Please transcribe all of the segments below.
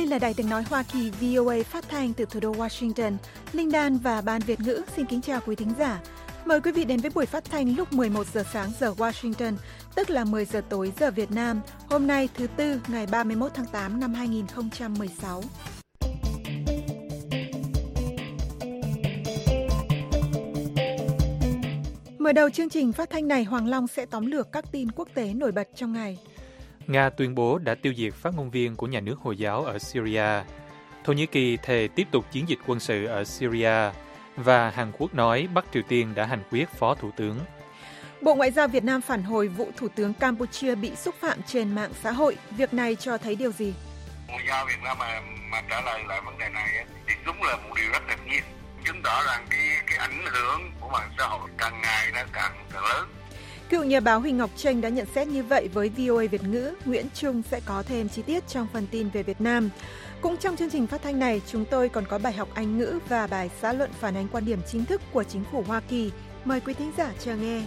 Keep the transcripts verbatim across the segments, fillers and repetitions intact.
là Đài Tiếng nói Hoa Kỳ vê o a phát thanh từ thủ đô Washington. Linh Đan và Ban Việt ngữ xin kính chào quý thính giả. Mời quý vị đến với buổi phát thanh lúc mười một giờ sáng giờ Washington, tức là mười giờ tối giờ Việt Nam. Hôm nay thứ Tư, ngày ba mươi mốt tháng tám năm hai nghìn không trăm mười sáu. Mở đầu chương trình phát thanh này, Hoàng Long sẽ tóm lược các tin quốc tế nổi bật trong ngày. Nga tuyên bố đã tiêu diệt phát ngôn viên của nhà nước Hồi giáo ở Syria. Thổ Nhĩ Kỳ thề tiếp tục chiến dịch quân sự ở Syria. Và Hàn Quốc nói Bắc Triều Tiên đã hành quyết phó thủ tướng. Bộ Ngoại giao Việt Nam phản hồi vụ Thủ tướng Campuchia bị xúc phạm trên mạng xã hội. Việc này cho thấy điều gì? Ngoại giao Việt Nam mà, mà trả lời lại vấn đề này thì đúng là một điều rất ngạc nhiên. Chứng tỏ rằng cái, cái ảnh hưởng của mạng xã hội càng ngày nó càng, càng lớn. Cựu nhà báo Huỳnh Ngọc Chênh đã nhận xét như vậy với vê o a Việt ngữ. Nguyễn Trung sẽ có thêm chi tiết trong phần tin về Việt Nam. Cũng trong chương trình phát thanh này, chúng tôi còn có bài học Anh ngữ và bài xã luận phản ánh quan điểm chính thức của chính phủ Hoa Kỳ. Mời quý thính giả chờ nghe.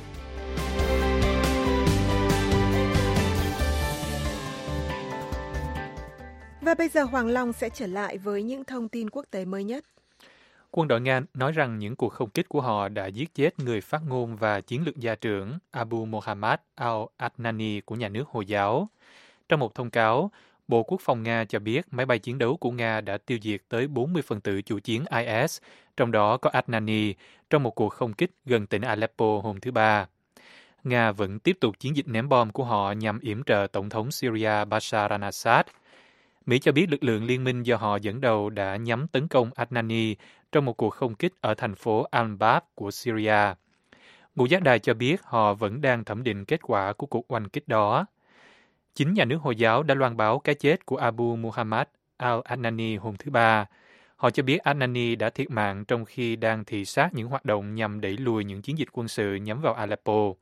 Và bây giờ Hoàng Long sẽ trở lại với những thông tin quốc tế mới nhất. Quân đội Nga nói rằng những cuộc không kích của họ đã giết chết người phát ngôn và chiến lược gia trưởng Abu Mohammad al-Adnani của nhà nước Hồi giáo. Trong một thông cáo, Bộ Quốc phòng Nga cho biết máy bay chiến đấu của Nga đã tiêu diệt tới bốn mươi phần tử chủ chiến i ét, trong đó có Adnani, trong một cuộc không kích gần tỉnh Aleppo hôm thứ Ba. Nga vẫn tiếp tục chiến dịch ném bom của họ nhằm yểm trợ Tổng thống Syria Bashar al-Assad. Mỹ cho biết lực lượng liên minh do họ dẫn đầu đã nhắm tấn công Adnani trong một cuộc không kích ở thành phố Al-Bab của Syria. Ngũ giác đài cho biết họ vẫn đang thẩm định kết quả của cuộc oanh kích đó. Chính nhà nước Hồi giáo đã loan báo cái chết của Abu Muhammad al-Adnani hôm thứ Ba. Họ cho biết Adnani đã thiệt mạng trong khi đang thị sát những hoạt động nhằm đẩy lùi những chiến dịch quân sự nhắm vào Aleppo.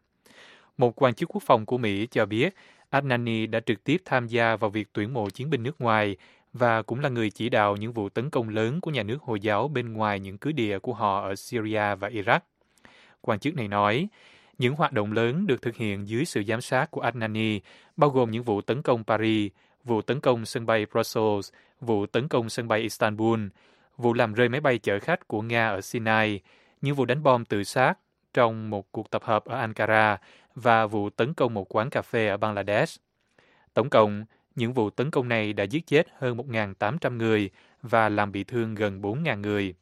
Một quan chức quốc phòng của Mỹ cho biết Adnani đã trực tiếp tham gia vào việc tuyển mộ chiến binh nước ngoài và cũng là người chỉ đạo những vụ tấn công lớn của nhà nước Hồi giáo bên ngoài những cứ địa của họ ở Syria và Iraq. Quan chức này nói, những hoạt động lớn được thực hiện dưới sự giám sát của Adnani, bao gồm những vụ tấn công Paris, vụ tấn công sân bay Brussels, vụ tấn công sân bay Istanbul, vụ làm rơi máy bay chở khách của Nga ở Sinai, những vụ đánh bom tự sát trong một cuộc tập hợp ở Ankara và vụ tấn công một quán cà phê ở Bangladesh. Tổng cộng, những vụ tấn công này đã giết chết hơn một nghìn tám trăm người và làm bị thương gần bốn nghìn người.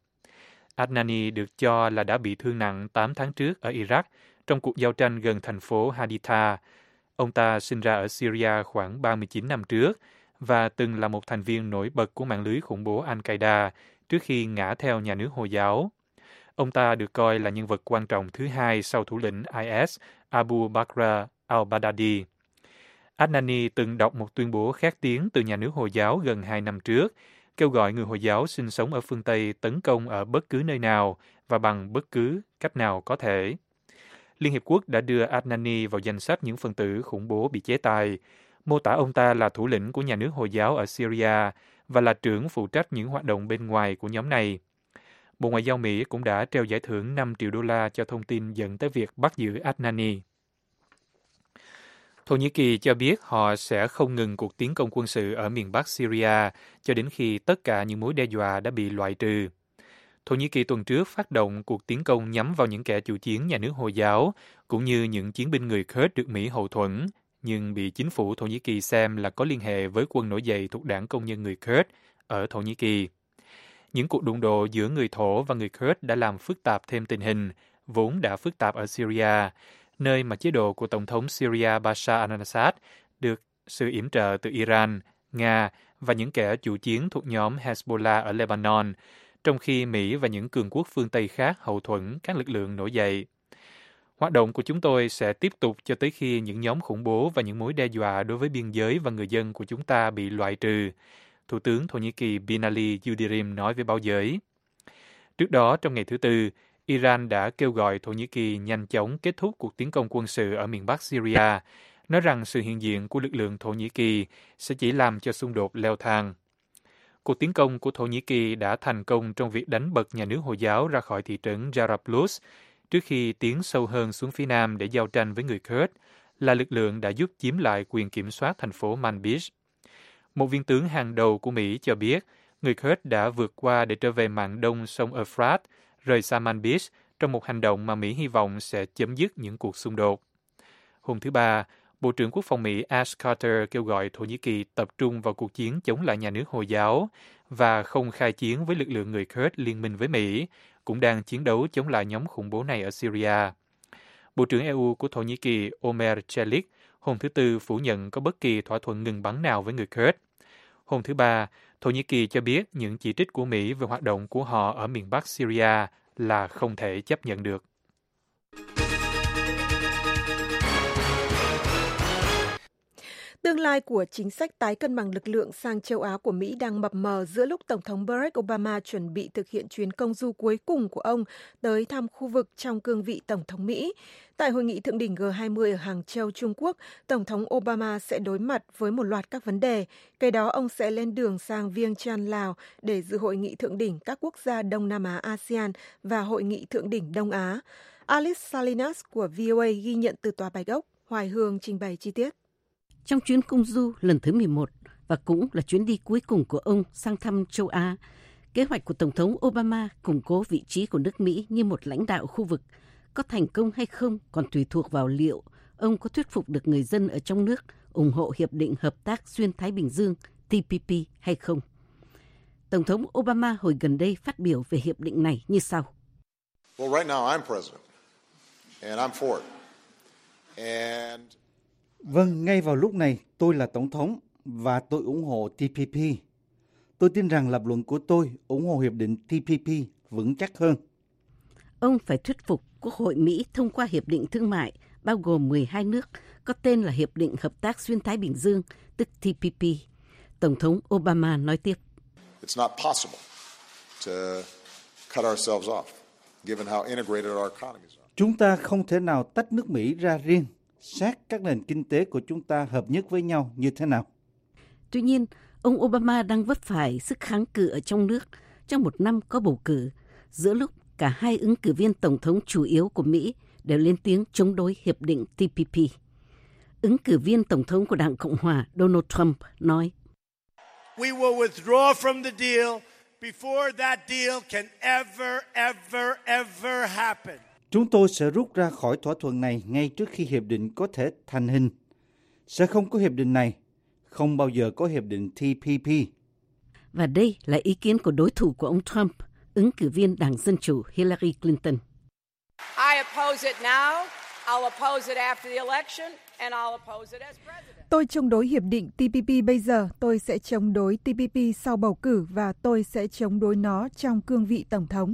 Adnani được cho là đã bị thương nặng tám tháng trước ở Iraq trong cuộc giao tranh gần thành phố Haditha. Ông ta sinh ra ở Syria khoảng ba mươi chín năm trước và từng là một thành viên nổi bật của mạng lưới khủng bố Al-Qaeda trước khi ngã theo nhà nước Hồi giáo. Ông ta được coi là nhân vật quan trọng thứ hai sau thủ lĩnh i ét Abu Bakr al-Baghdadi. Adnani từng đọc một tuyên bố khét tiếng từ nhà nước Hồi giáo gần hai năm trước, kêu gọi người Hồi giáo sinh sống ở phương Tây tấn công ở bất cứ nơi nào và bằng bất cứ cách nào có thể. Liên Hiệp Quốc đã đưa Adnani vào danh sách những phần tử khủng bố bị chế tài, mô tả ông ta là thủ lĩnh của nhà nước Hồi giáo ở Syria và là trưởng phụ trách những hoạt động bên ngoài của nhóm này. Bộ Ngoại giao Mỹ cũng đã treo giải thưởng năm triệu đô la cho thông tin dẫn tới việc bắt giữ Adnani. Thổ Nhĩ Kỳ cho biết họ sẽ không ngừng cuộc tiến công quân sự ở miền Bắc Syria cho đến khi tất cả những mối đe dọa đã bị loại trừ. Thổ Nhĩ Kỳ tuần trước phát động cuộc tiến công nhắm vào những kẻ chủ chiến nhà nước Hồi giáo, cũng như những chiến binh người Kurd được Mỹ hậu thuẫn, nhưng bị chính phủ Thổ Nhĩ Kỳ xem là có liên hệ với quân nổi dậy thuộc đảng Công nhân người Kurd ở Thổ Nhĩ Kỳ. Những cuộc đụng độ giữa người Thổ và người Kurd đã làm phức tạp thêm tình hình, vốn đã phức tạp ở Syria, nơi mà chế độ của Tổng thống Syria Bashar al-Assad được sự yểm trợ từ Iran, Nga và những kẻ chủ chiến thuộc nhóm Hezbollah ở Lebanon, trong khi Mỹ và những cường quốc phương Tây khác hậu thuẫn các lực lượng nổi dậy. Hoạt động của chúng tôi sẽ tiếp tục cho tới khi những nhóm khủng bố và những mối đe dọa đối với biên giới và người dân của chúng ta bị loại trừ, Thủ tướng Thổ Nhĩ Kỳ Binali Yildirim nói với báo giới. Trước đó, trong ngày thứ Tư, Iran đã kêu gọi Thổ Nhĩ Kỳ nhanh chóng kết thúc cuộc tiến công quân sự ở miền Bắc Syria, nói rằng sự hiện diện của lực lượng Thổ Nhĩ Kỳ sẽ chỉ làm cho xung đột leo thang. Cuộc tiến công của Thổ Nhĩ Kỳ đã thành công trong việc đánh bật nhà nước Hồi giáo ra khỏi thị trấn Jarablus trước khi tiến sâu hơn xuống phía nam để giao tranh với người Kurd, là lực lượng đã giúp chiếm lại quyền kiểm soát thành phố Manbij. Một viên tướng hàng đầu của Mỹ cho biết người Kurd đã vượt qua để trở về mạn đông sông Euphrates, rời Saman Beach trong một hành động mà Mỹ hy vọng sẽ chấm dứt những cuộc xung đột. Hôm thứ Ba, Bộ trưởng Quốc phòng Mỹ Ash Carter kêu gọi Thổ Nhĩ Kỳ tập trung vào cuộc chiến chống lại nhà nước Hồi giáo và không khai chiến với lực lượng người Kurd liên minh với Mỹ, cũng đang chiến đấu chống lại nhóm khủng bố này ở Syria. Bộ trưởng e u của Thổ Nhĩ Kỳ Omer Çelik hôm thứ Tư phủ nhận có bất kỳ thỏa thuận ngừng bắn nào với người Kurd. Hôm thứ Ba, Thổ Nhĩ Kỳ cho biết những chỉ trích của Mỹ về hoạt động của họ ở miền Bắc Syria là không thể chấp nhận được. Tương lai của chính sách tái cân bằng lực lượng sang châu Á của Mỹ đang mập mờ giữa lúc Tổng thống Barack Obama chuẩn bị thực hiện chuyến công du cuối cùng của ông tới thăm khu vực trong cương vị Tổng thống Mỹ. Tại hội nghị thượng đỉnh G hai mươi ở Hàng Châu, Trung Quốc, Tổng thống Obama sẽ đối mặt với một loạt các vấn đề. Kế đó, ông sẽ lên đường sang Vientiane, Lào để dự hội nghị thượng đỉnh các quốc gia Đông Nam Á a sê an và hội nghị thượng đỉnh Đông Á. Alice Salinas của vê o a ghi nhận từ Tòa Bạch Ốc. Hoài Hương trình bày chi tiết. Trong chuyến công du lần thứ mười một và cũng là chuyến đi cuối cùng của ông sang thăm châu Á, kế hoạch của Tổng thống Obama củng cố vị trí của nước Mỹ như một lãnh đạo khu vực có thành công hay không còn tùy thuộc vào liệu ông có thuyết phục được người dân ở trong nước ủng hộ Hiệp định Hợp tác Xuyên Thái Bình Dương T P P hay không. Tổng thống Obama hồi gần đây phát biểu về hiệp định này như sau. Well, right now I'm president and I'm for it. And Vâng, ngay vào lúc này tôi là Tổng thống và tôi ủng hộ T P P. Tôi tin rằng lập luận của tôi ủng hộ hiệp định T P P vững chắc hơn. Ông phải thuyết phục Quốc hội Mỹ thông qua hiệp định thương mại bao gồm mười hai nước có tên là Hiệp định Hợp tác Xuyên Thái Bình Dương, tức T P P. Tổng thống Obama nói tiếp. It's not possible to cut ourselves off, given how integrated our economies are. Chúng ta không thể nào tách nước Mỹ ra riêng, xét các nền kinh tế của chúng ta hợp nhất với nhau như thế nào. Tuy nhiên, ông Obama đang vấp phải sức kháng cự ở trong nước trong một năm có bầu cử, giữa lúc cả hai ứng cử viên tổng thống chủ yếu của Mỹ đều lên tiếng chống đối hiệp định T P P. Ứng cử viên tổng thống của Đảng Cộng hòa Donald Trump nói, We will withdraw from the deal before that deal can ever, ever, ever happen. Chúng tôi sẽ rút ra khỏi thỏa thuận này ngay trước khi hiệp định có thể thành hình. Sẽ không có hiệp định này, không bao giờ có hiệp định T P P. Và đây là ý kiến của đối thủ của ông Trump, ứng cử viên Đảng Dân Chủ Hillary Clinton. I oppose it now, I'll oppose it after the election, and I'll oppose it as president. Tôi chống đối hiệp định T P P bây giờ, tôi sẽ chống đối T P P sau bầu cử và tôi sẽ chống đối nó trong cương vị tổng thống.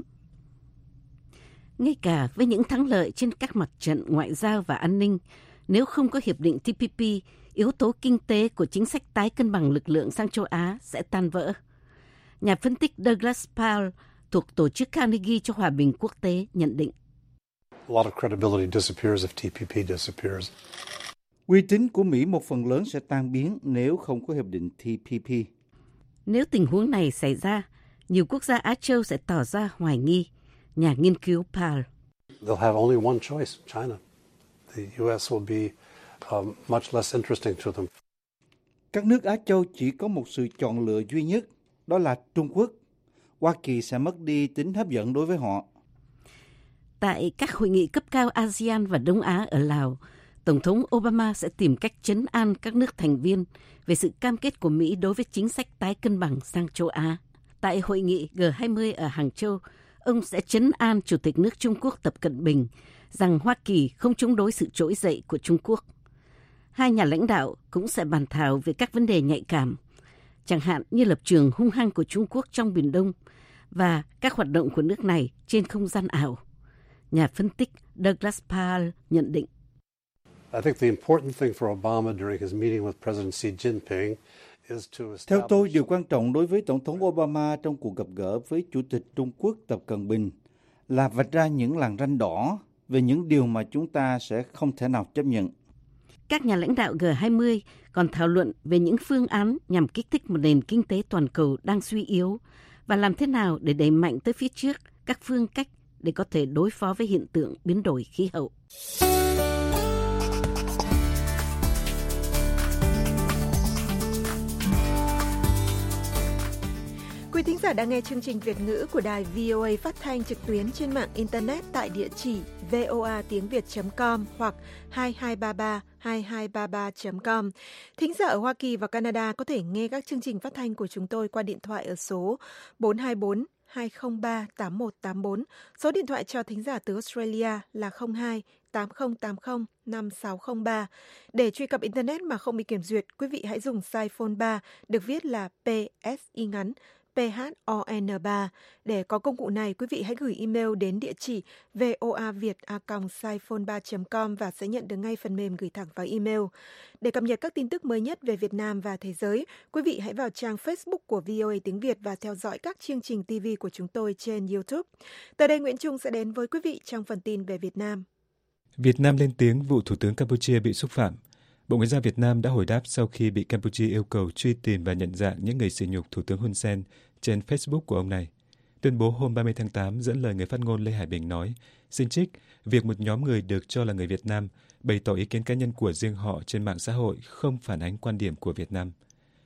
Ngay cả với những thắng lợi trên các mặt trận ngoại giao và an ninh, nếu không có hiệp định T P P, yếu tố kinh tế của chính sách tái cân bằng lực lượng sang châu Á sẽ tan vỡ. Nhà phân tích Douglas Powell thuộc Tổ chức Carnegie cho Hòa bình Quốc tế nhận định. A lot of credibility disappears if T P P disappears. Uy tín của Mỹ một phần lớn sẽ tan biến nếu không có hiệp định T P P. Nếu tình huống này xảy ra, nhiều quốc gia Á Châu sẽ tỏ ra hoài nghi. Nhà nghiên cứu Powell. They'll have only one choice, China. The U S will be um, much less interesting to them. Các nước Á Châu chỉ có một sự chọn lựa duy nhất, đó là Trung Quốc. Hoa Kỳ sẽ mất đi tính hấp dẫn đối với họ. Tại các hội nghị cấp cao a sê an và Đông Á ở Lào, Tổng thống Obama sẽ tìm cách trấn an các nước thành viên về sự cam kết của Mỹ đối với chính sách tái cân bằng sang châu Á. Tại hội nghị G hai mươi ở Hàng Châu, ông sẽ trấn an Chủ tịch nước Trung Quốc Tập Cận Bình rằng Hoa Kỳ không chống đối sự trỗi dậy của Trung Quốc. Hai nhà lãnh đạo cũng sẽ bàn thảo về các vấn đề nhạy cảm, chẳng hạn như lập trường hung hăng của Trung Quốc trong Biển Đông và các hoạt động của nước này trên không gian ảo. Nhà phân tích Douglas Powell nhận định. I think the important thing for Obama during his meeting with President Xi Jinping is to establish... Theo tôi, điều quan trọng đối với Tổng thống Obama trong cuộc gặp gỡ với Chủ tịch Trung Quốc Tập Cận Bình là vạch ra những làn ranh đỏ về những điều mà chúng ta sẽ không thể nào chấp nhận. Các nhà lãnh đạo G hai mươi còn thảo luận về những phương án nhằm kích thích một nền kinh tế toàn cầu đang suy yếu và làm thế nào để đẩy mạnh tới phía trước các phương cách để có thể đối phó với hiện tượng biến đổi khí hậu. Quý thính giả đang nghe chương trình Việt ngữ của đài vê o a phát thanh trực tuyến trên mạng Internet tại địa chỉ voa tiếng việt chấm com hoặc hai hai ba ba hai hai ba ba chấm com. Thính giả ở Hoa Kỳ và Canada có thể nghe các chương trình phát thanh của chúng tôi qua điện thoại ở số bốn hai bốn hai không ba tám một tám bốn. Số điện thoại cho thính giả từ Australia là không hai tám không tám không năm sáu không ba. Để truy cập Internet mà không bị kiểm duyệt, quý vị hãy dùng size phone ba, được viết là pê ét i ngắn, pê hát o en ba. Để có công cụ này, quý vị hãy gửi email đến địa chỉ voaviet a còng size phone ba chấm com và sẽ nhận được ngay phần mềm gửi thẳng vào email. Để cập nhật các tin tức mới nhất về Việt Nam và thế giới, quý vị hãy vào trang Facebook của vê o a tiếng Việt và theo dõi các chương trình ti vi của chúng tôi trên YouTube. Tới đây Nguyễn Trung sẽ đến với quý vị trong phần tin về Việt Nam. Việt Nam lên tiếng vụ Thủ tướng Campuchia bị xúc phạm. Bộ Ngoại giao Việt Nam đã hồi đáp sau khi bị Campuchia yêu cầu truy tìm và nhận dạng những người sỉ nhục Thủ tướng Hun Sen trên Facebook của ông này. Tuyên bố hôm ba mươi tháng tám dẫn lời người phát ngôn Lê Hải Bình nói, xin trích, việc một nhóm người được cho là người Việt Nam bày tỏ ý kiến cá nhân của riêng họ trên mạng xã hội không phản ánh quan điểm của Việt Nam.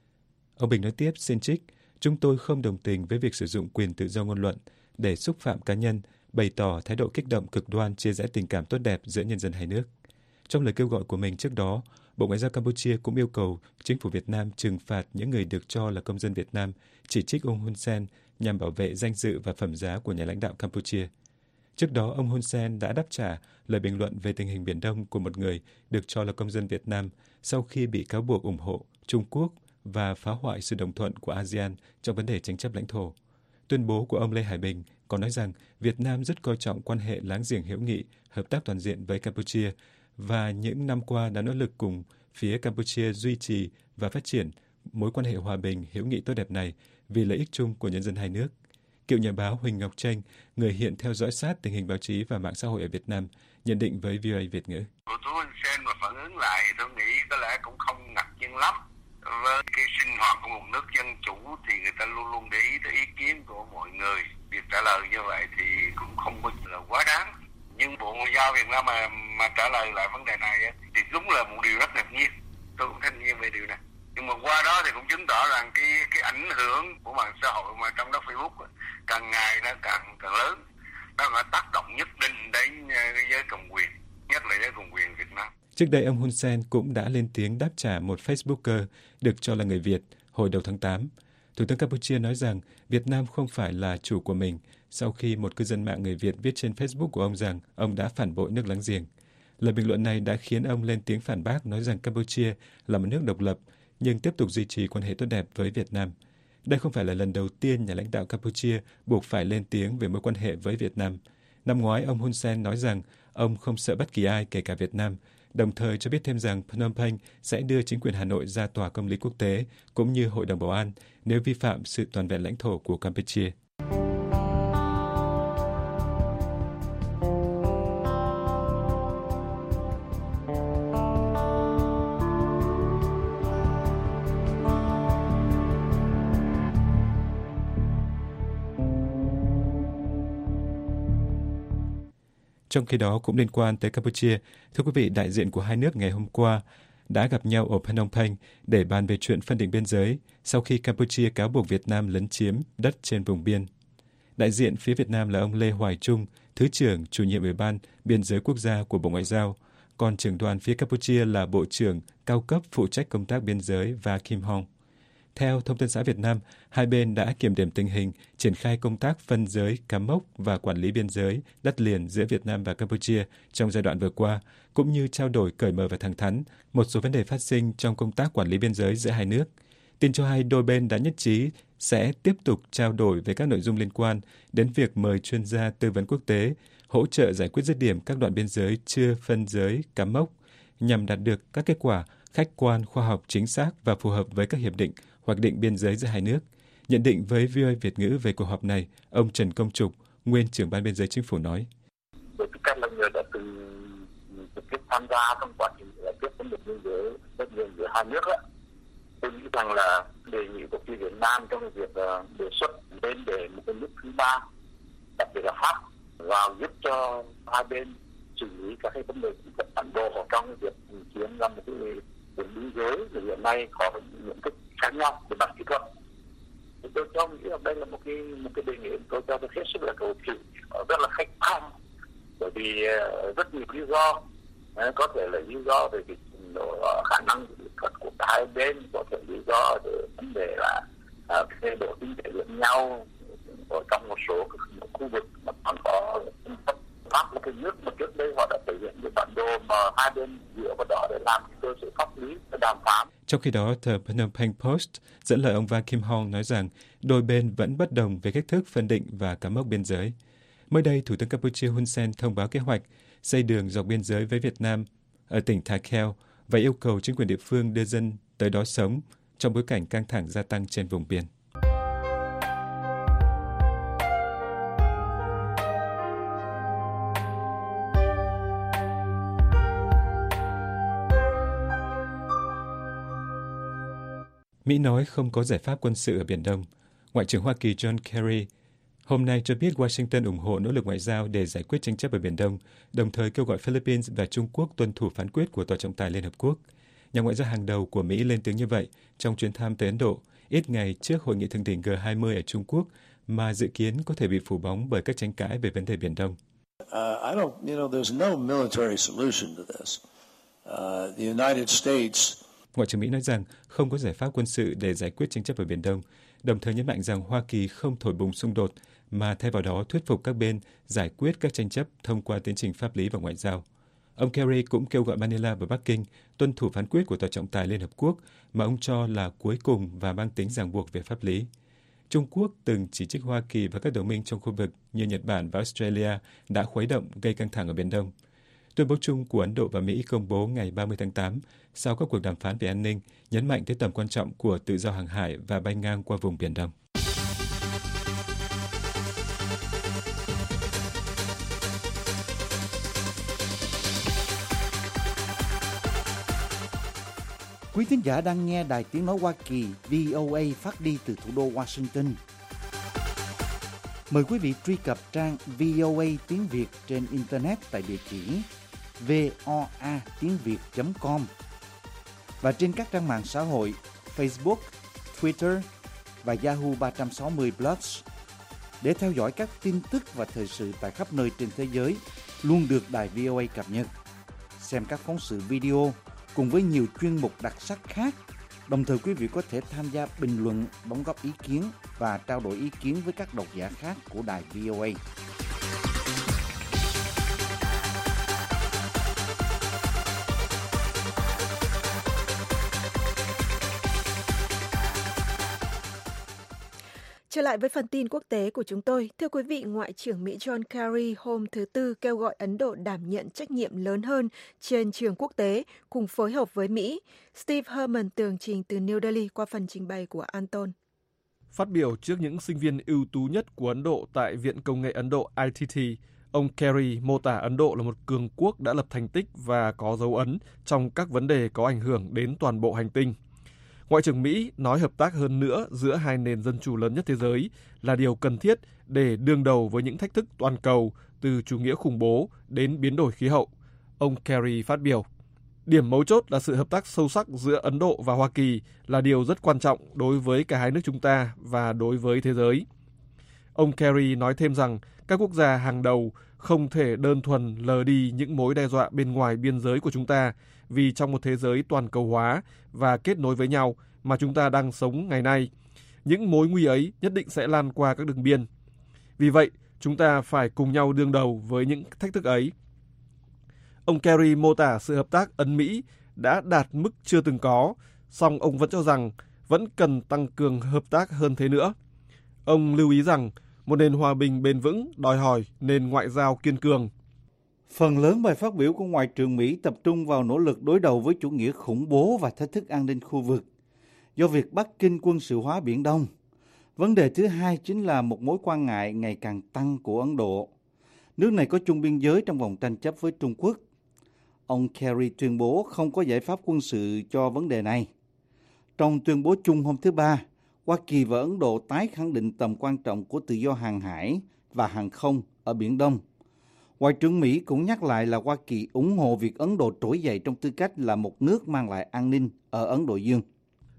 Ông Bình nói tiếp, xin trích, chúng tôi không đồng tình với việc sử dụng quyền tự do ngôn luận để xúc phạm cá nhân, bày tỏ thái độ kích động cực đoan chia rẽ tình cảm tốt đẹp giữa nhân dân hai nước. Trong lời kêu gọi của mình trước đó, Bộ Ngoại giao Campuchia cũng yêu cầu chính phủ Việt Nam trừng phạt những người được cho là công dân Việt Nam chỉ trích ông Hun Sen nhằm bảo vệ danh dự và phẩm giá của nhà lãnh đạo Campuchia. Trước đó, ông Hun Sen đã đáp trả lời bình luận về tình hình Biển Đông của một người được cho là công dân Việt Nam sau khi bị cáo buộc ủng hộ Trung Quốc và phá hoại sự đồng thuận của a sê an trong vấn đề tranh chấp lãnh thổ. Tuyên bố của ông Lê Hải Bình còn nói rằng Việt Nam rất coi trọng quan hệ láng giềng hữu nghị, hợp tác toàn diện với Campuchia và những năm qua đã nỗ lực cùng phía Campuchia duy trì và phát triển mối quan hệ hòa bình, hữu nghị tốt đẹp này vì lợi ích chung của nhân dân hai nước. Cựu nhà báo Huỳnh Ngọc Tranh, người hiện theo dõi sát tình hình báo chí và mạng xã hội ở Việt Nam, nhận định với vê o a Việt ngữ. Thủ tướng Hun Sen mà phản ứng lại thì tôi nghĩ có lẽ cũng không ngạc nhiên lắm. Với cái sinh hoạt của một nước dân chủ thì người ta luôn luôn để ý tới ý kiến của mọi người. Việc trả lời như vậy thì cũng không có là quá đáng. Nhưng Bộ Ngoại giao Việt Nam mà mà trả lời lại vấn đề này thì đúng là một điều rất ngạc nhiên. Tôi cũng ngạc nhiên về điều này. Nhưng mà qua đó thì cũng chứng tỏ rằng cái cái ảnh hưởng của mạng xã hội mà trong đó Facebook càng ngày nó càng càng lớn. Nó có tác động nhất định đến giới cầm quyền, nhất là giới cầm quyền Việt Nam. Trước đây, ông Hun Sen cũng đã lên tiếng đáp trả một Facebooker được cho là người Việt hồi đầu tháng tám. Thủ tướng Campuchia nói rằng Việt Nam không phải là chủ của mình sau khi một cư dân mạng người Việt viết trên Facebook của ông rằng ông đã phản bội nước láng giềng. Lời bình luận này đã khiến ông lên tiếng phản bác, nói rằng Campuchia là một nước độc lập nhưng tiếp tục duy trì quan hệ tốt đẹp với Việt Nam. Đây không phải là lần đầu tiên nhà lãnh đạo Campuchia buộc phải lên tiếng về mối quan hệ với Việt Nam. Năm ngoái, ông Hun Sen nói rằng ông không sợ bất kỳ ai, kể cả Việt Nam, đồng thời cho biết thêm rằng Phnom Penh sẽ đưa chính quyền Hà Nội ra tòa công lý quốc tế cũng như Hội đồng Bảo an nếu vi phạm sự toàn vẹn lãnh thổ của Campuchia. Trong khi đó, cũng liên quan tới Campuchia, thưa quý vị, đại diện của hai nước ngày hôm qua đã gặp nhau ở Phnom Penh để bàn về chuyện phân định biên giới sau khi Campuchia cáo buộc Việt Nam lấn chiếm đất trên vùng biên. Đại diện phía Việt Nam là ông Lê Hoài Trung, Thứ trưởng chủ nhiệm Ủy ban Biên giới Quốc gia của Bộ Ngoại giao, còn trưởng đoàn phía Campuchia là Bộ trưởng cao cấp phụ trách công tác biên giới và Kim Hong. Theo Thông tấn xã Việt Nam, hai bên đã kiểm điểm tình hình, triển khai công tác phân giới, cắm mốc và quản lý biên giới, đất liền giữa Việt Nam và Campuchia trong giai đoạn vừa qua, cũng như trao đổi cởi mở và thẳng thắn một số vấn đề phát sinh trong công tác quản lý biên giới giữa hai nước. Tin cho hay đôi bên đã nhất trí sẽ tiếp tục trao đổi về các nội dung liên quan đến việc mời chuyên gia tư vấn quốc tế, hỗ trợ giải quyết dứt điểm các đoạn biên giới chưa phân giới, cắm mốc, nhằm đạt được các kết quả khách quan, khoa học, chính xác và phù hợp với các hiệp định hoạch định biên giới giữa hai nước. Nhận định với vê o a Việt ngữ về cuộc họp này, ông Trần Công Trục, nguyên trưởng ban biên giới chính phủ nói: Với tư cách là người đã từng trực tiếp tham gia trong quá trình giải quyết vấn đề biên giới đất liền giữa hai nước, tôi nghĩ rằng là đề nghị của phía Việt Nam trong việc đề xuất lên để một cái nước thứ ba, đặc biệt là Pháp, vào giúp cho hai bên xử lý các cái vấn đề kỹ thuật bản đồ trong việc tìm kiếm ra một cái đường biên giới. Thì hiện nay có những thức khác nhau về mặt kỹ thuật, Thì tôi cho nghĩ là đây là một cái một cái đề nghị tôi cho tôi hết sức là cầu thị, rất là khách quan, bởi vì rất nhiều lý do. Có thể là lý do về cái khả năng thuật của cả hai bên, có thể lý do về vấn đề là thay đổi kinh tế lẫn nhau ở trong một số khu vực mà còn có pháp một cái nước mà trước đây họ đã thể hiện cái bản đồ mà hai bên dựa vào đó để làm cơ sở pháp lý để đàm phán. Trong khi đó, tờ Phnom Penh Post dẫn lời ông Van Kim Hong nói rằng đôi bên vẫn bất đồng về cách thức phân định và cắm mốc biên giới. Mới đây, Thủ tướng Campuchia Hun Sen thông báo kế hoạch xây đường dọc biên giới với Việt Nam ở tỉnh Tha Kheo và yêu cầu chính quyền địa phương đưa dân tới đó sống trong bối cảnh căng thẳng gia tăng trên vùng biên. Mỹ nói không có giải pháp quân sự ở Biển Đông. Ngoại trưởng Hoa Kỳ John Kerry hôm nay cho biết Washington ủng hộ nỗ lực ngoại giao để giải quyết tranh chấp ở Biển Đông, đồng thời kêu gọi Philippines và Trung Quốc tuân thủ phán quyết của Tòa trọng tài Liên Hợp Quốc. Nhà ngoại giao hàng đầu của Mỹ lên tiếng như vậy trong chuyến thăm tới Ấn Độ, ít ngày trước hội nghị thượng đỉnh G hai mươi ở Trung Quốc mà dự kiến có thể bị phủ bóng bởi các tranh cãi về vấn đề Biển Đông. Uh, I don't, you know, there's no military solution to this. Uh, the United States Ngoại trưởng Mỹ nói rằng không có giải pháp quân sự để giải quyết tranh chấp ở Biển Đông, đồng thời nhấn mạnh rằng Hoa Kỳ không thổi bùng xung đột, mà thay vào đó thuyết phục các bên giải quyết các tranh chấp thông qua tiến trình pháp lý và ngoại giao. Ông Kerry cũng kêu gọi Manila và Bắc Kinh tuân thủ phán quyết của Tòa trọng tài Liên Hợp Quốc mà ông cho là cuối cùng và mang tính ràng buộc về pháp lý. Trung Quốc từng chỉ trích Hoa Kỳ và các đồng minh trong khu vực như Nhật Bản và Australia đã khuấy động gây căng thẳng ở Biển Đông. Tuyên bố chung của Ấn Độ và Mỹ công bố ngày ba mươi tháng tám sau các cuộc đàm phán về an ninh nhấn mạnh tới tầm quan trọng của tự do hàng hải và bay ngang qua vùng Biển Đông. Quý thính giả đang nghe Đài Tiếng Nói Hoa Kỳ V O A phát đi từ thủ đô Washington. Mời quý vị truy cập trang vê o a tiếng Việt trên Internet tại địa chỉ voa tiếng việt chấm com và trên các trang mạng xã hội Facebook, Twitter và Yahoo ba sáu không Plus để theo dõi các tin tức và thời sự tại khắp nơi trên thế giới luôn được Đài vê o a cập nhật. Xem các phóng sự video cùng với nhiều chuyên mục đặc sắc khác. Đồng thời quý vị có thể tham gia bình luận, đóng góp ý kiến và trao đổi ý kiến với các độc giả khác của Đài vê o a. Trở lại với phần tin quốc tế của chúng tôi. Thưa quý vị, Ngoại trưởng Mỹ John Kerry hôm thứ Tư kêu gọi Ấn Độ đảm nhận trách nhiệm lớn hơn trên trường quốc tế cùng phối hợp với Mỹ. Steve Herman tường trình từ New Delhi qua phần trình bày của Anton. Phát biểu trước những sinh viên ưu tú nhất của Ấn Độ tại Viện Công nghệ Ấn Độ I T T, ông Kerry mô tả Ấn Độ là một cường quốc đã lập thành tích và có dấu ấn trong các vấn đề có ảnh hưởng đến toàn bộ hành tinh. Ngoại trưởng Mỹ nói hợp tác hơn nữa giữa hai nền dân chủ lớn nhất thế giới là điều cần thiết để đương đầu với những thách thức toàn cầu từ chủ nghĩa khủng bố đến biến đổi khí hậu. Ông Kerry phát biểu. Điểm mấu chốt là sự hợp tác sâu sắc giữa Ấn Độ và Hoa Kỳ là điều rất quan trọng đối với cả hai nước chúng ta và đối với thế giới. Ông Kerry nói thêm rằng các quốc gia hàng đầu không thể đơn thuần lờ đi những mối đe dọa bên ngoài biên giới của chúng ta, vì trong một thế giới toàn cầu hóa và kết nối với nhau mà chúng ta đang sống ngày nay, những mối nguy ấy nhất định sẽ lan qua các đường biên. Vì vậy, chúng ta phải cùng nhau đương đầu với những thách thức ấy. Ông Kerry mô tả sự hợp tác Ấn-Mỹ đã đạt mức chưa từng có, song ông vẫn cho rằng vẫn cần tăng cường hợp tác hơn thế nữa. Ông lưu ý rằng một nền hòa bình bền vững đòi hỏi nền ngoại giao kiên cường. Phần lớn bài phát biểu của Ngoại trưởng Mỹ tập trung vào nỗ lực đối đầu với chủ nghĩa khủng bố và thách thức an ninh khu vực do việc Bắc Kinh quân sự hóa Biển Đông. Vấn đề thứ hai chính là một mối quan ngại ngày càng tăng của Ấn Độ. Nước này có chung biên giới trong vòng tranh chấp với Trung Quốc. Ông Kerry tuyên bố không có giải pháp quân sự cho vấn đề này. Trong tuyên bố chung hôm thứ Ba, Hoa Kỳ và Ấn Độ tái khẳng định tầm quan trọng của tự do hàng hải và hàng không ở Biển Đông. Ngoại trưởng Mỹ cũng nhắc lại là Hoa Kỳ ủng hộ việc Ấn Độ trỗi dậy trong tư cách là một nước mang lại an ninh ở Ấn Độ Dương.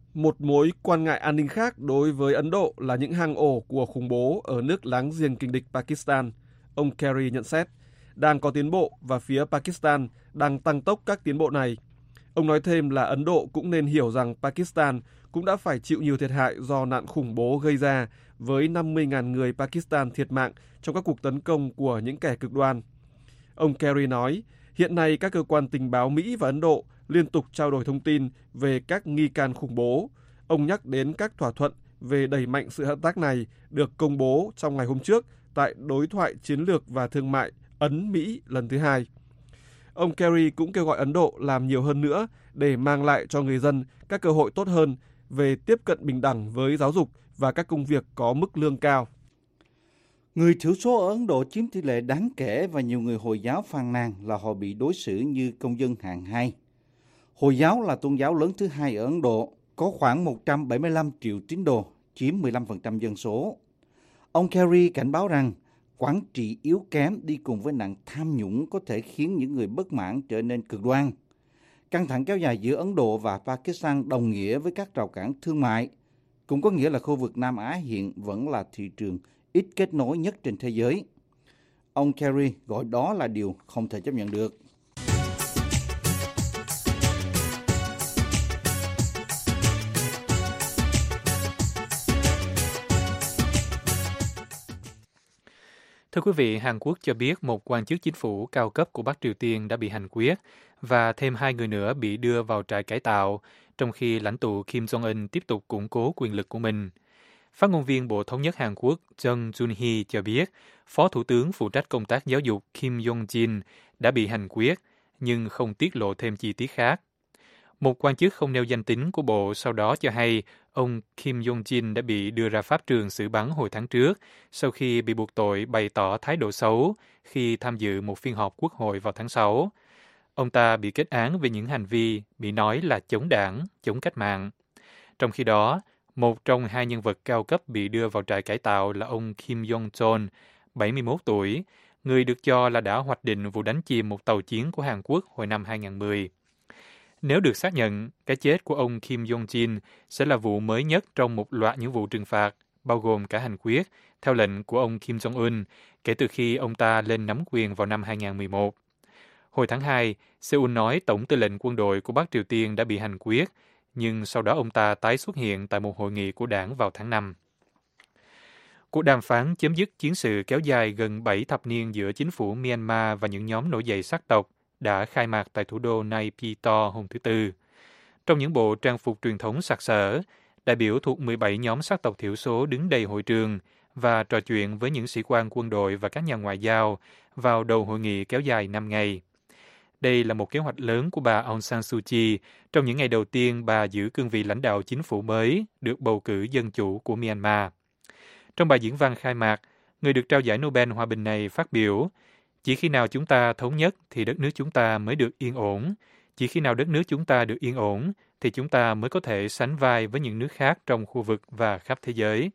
Một mối quan ngại an ninh khác đối với Ấn Độ là những hang ổ của khủng bố ở nước láng giềng kình địch Pakistan. Ông Kerry nhận xét, đang có tiến bộ và phía Pakistan đang tăng tốc các tiến bộ này. Ông nói thêm là Ấn Độ cũng nên hiểu rằng Pakistan cũng đã phải chịu nhiều thiệt hại do nạn khủng bố gây ra, với năm mươi nghìn người Pakistan thiệt mạng trong các cuộc tấn công của những kẻ cực đoan. Ông Kerry nói, hiện nay các cơ quan tình báo Mỹ và Ấn Độ liên tục trao đổi thông tin về các nghi can khủng bố. Ông nhắc đến các thỏa thuận về đẩy mạnh sự hợp tác này được công bố trong ngày hôm trước tại đối thoại chiến lược và thương mại Ấn-Mỹ lần thứ hai. Ông Kerry cũng kêu gọi Ấn Độ làm nhiều hơn nữa để mang lại cho người dân các cơ hội tốt hơn về tiếp cận bình đẳng với giáo dục và các công việc có mức lương cao. Người thiểu số ở Ấn Độ chiếm tỷ lệ đáng kể và nhiều người Hồi giáo phàn nàn là họ bị đối xử như công dân hạng hai. Hồi giáo là tôn giáo lớn thứ hai ở Ấn Độ, có khoảng một trăm bảy mươi lăm triệu tín đồ, chiếm mười lăm phần trăm dân số. Ông Kerry cảnh báo rằng quản trị yếu kém đi cùng với nạn tham nhũng có thể khiến những người bất mãn trở nên cực đoan. Căng thẳng kéo dài giữa Ấn Độ và Pakistan đồng nghĩa với các rào cản thương mại, cũng có nghĩa là khu vực Nam Á hiện vẫn là thị trường ít kết nối nhất trên thế giới. Ông Kerry gọi đó là điều không thể chấp nhận được. Thưa quý vị, Hàn Quốc cho biết một quan chức chính phủ cao cấp của Bắc Triều Tiên đã bị hành quyết và thêm hai người nữa bị đưa vào trại cải tạo, trong khi lãnh tụ Kim Jong-un tiếp tục củng cố quyền lực của mình. Phát ngôn viên Bộ Thống nhất Hàn Quốc Jung Jun-hee cho biết, Phó Thủ tướng phụ trách công tác giáo dục Kim Yong-jin đã bị hành quyết, nhưng không tiết lộ thêm chi tiết khác. Một quan chức không nêu danh tính của Bộ sau đó cho hay ông Kim Yong-jin đã bị đưa ra pháp trường xử bắn hồi tháng trước sau khi bị buộc tội bày tỏ thái độ xấu khi tham dự một phiên họp quốc hội vào tháng sáu. Ông ta bị kết án về những hành vi bị nói là chống đảng, chống cách mạng. Trong khi đó, một trong hai nhân vật cao cấp bị đưa vào trại cải tạo là ông Kim Yong-chol, bảy mươi mốt tuổi, người được cho là đã hoạch định vụ đánh chìm một tàu chiến của Hàn Quốc hồi năm hai không một không. Nếu được xác nhận, cái chết của ông Kim Yong-jin sẽ là vụ mới nhất trong một loạt những vụ trừng phạt, bao gồm cả hành quyết, theo lệnh của ông Kim Jong-un, kể từ khi ông ta lên nắm quyền vào năm hai không một một. Hồi tháng hai, Seoul nói Tổng tư lệnh quân đội của Bắc Triều Tiên đã bị hành quyết, nhưng sau đó ông ta tái xuất hiện tại một hội nghị của đảng vào tháng năm. Cuộc đàm phán chấm dứt chiến sự kéo dài gần bảy thập niên giữa chính phủ Myanmar và những nhóm nổi dậy sắc tộc đã khai mạc tại thủ đô Nay Pyi-to hôm thứ Tư. Trong những bộ trang phục truyền thống sặc sỡ, đại biểu thuộc mười bảy nhóm sắc tộc thiểu số đứng đầy hội trường và trò chuyện với những sĩ quan quân đội và các nhà ngoại giao vào đầu hội nghị kéo dài năm ngày. Đây là một kế hoạch lớn của bà Aung San Suu Kyi trong những ngày đầu tiên bà giữ cương vị lãnh đạo chính phủ mới được bầu cử dân chủ của Myanmar. Trong bài diễn văn khai mạc, người được trao giải Nobel Hòa bình này phát biểu, chỉ khi nào chúng ta thống nhất thì đất nước chúng ta mới được yên ổn. Chỉ khi nào đất nước chúng ta được yên ổn thì chúng ta mới có thể sánh vai với những nước khác trong khu vực và khắp thế giới.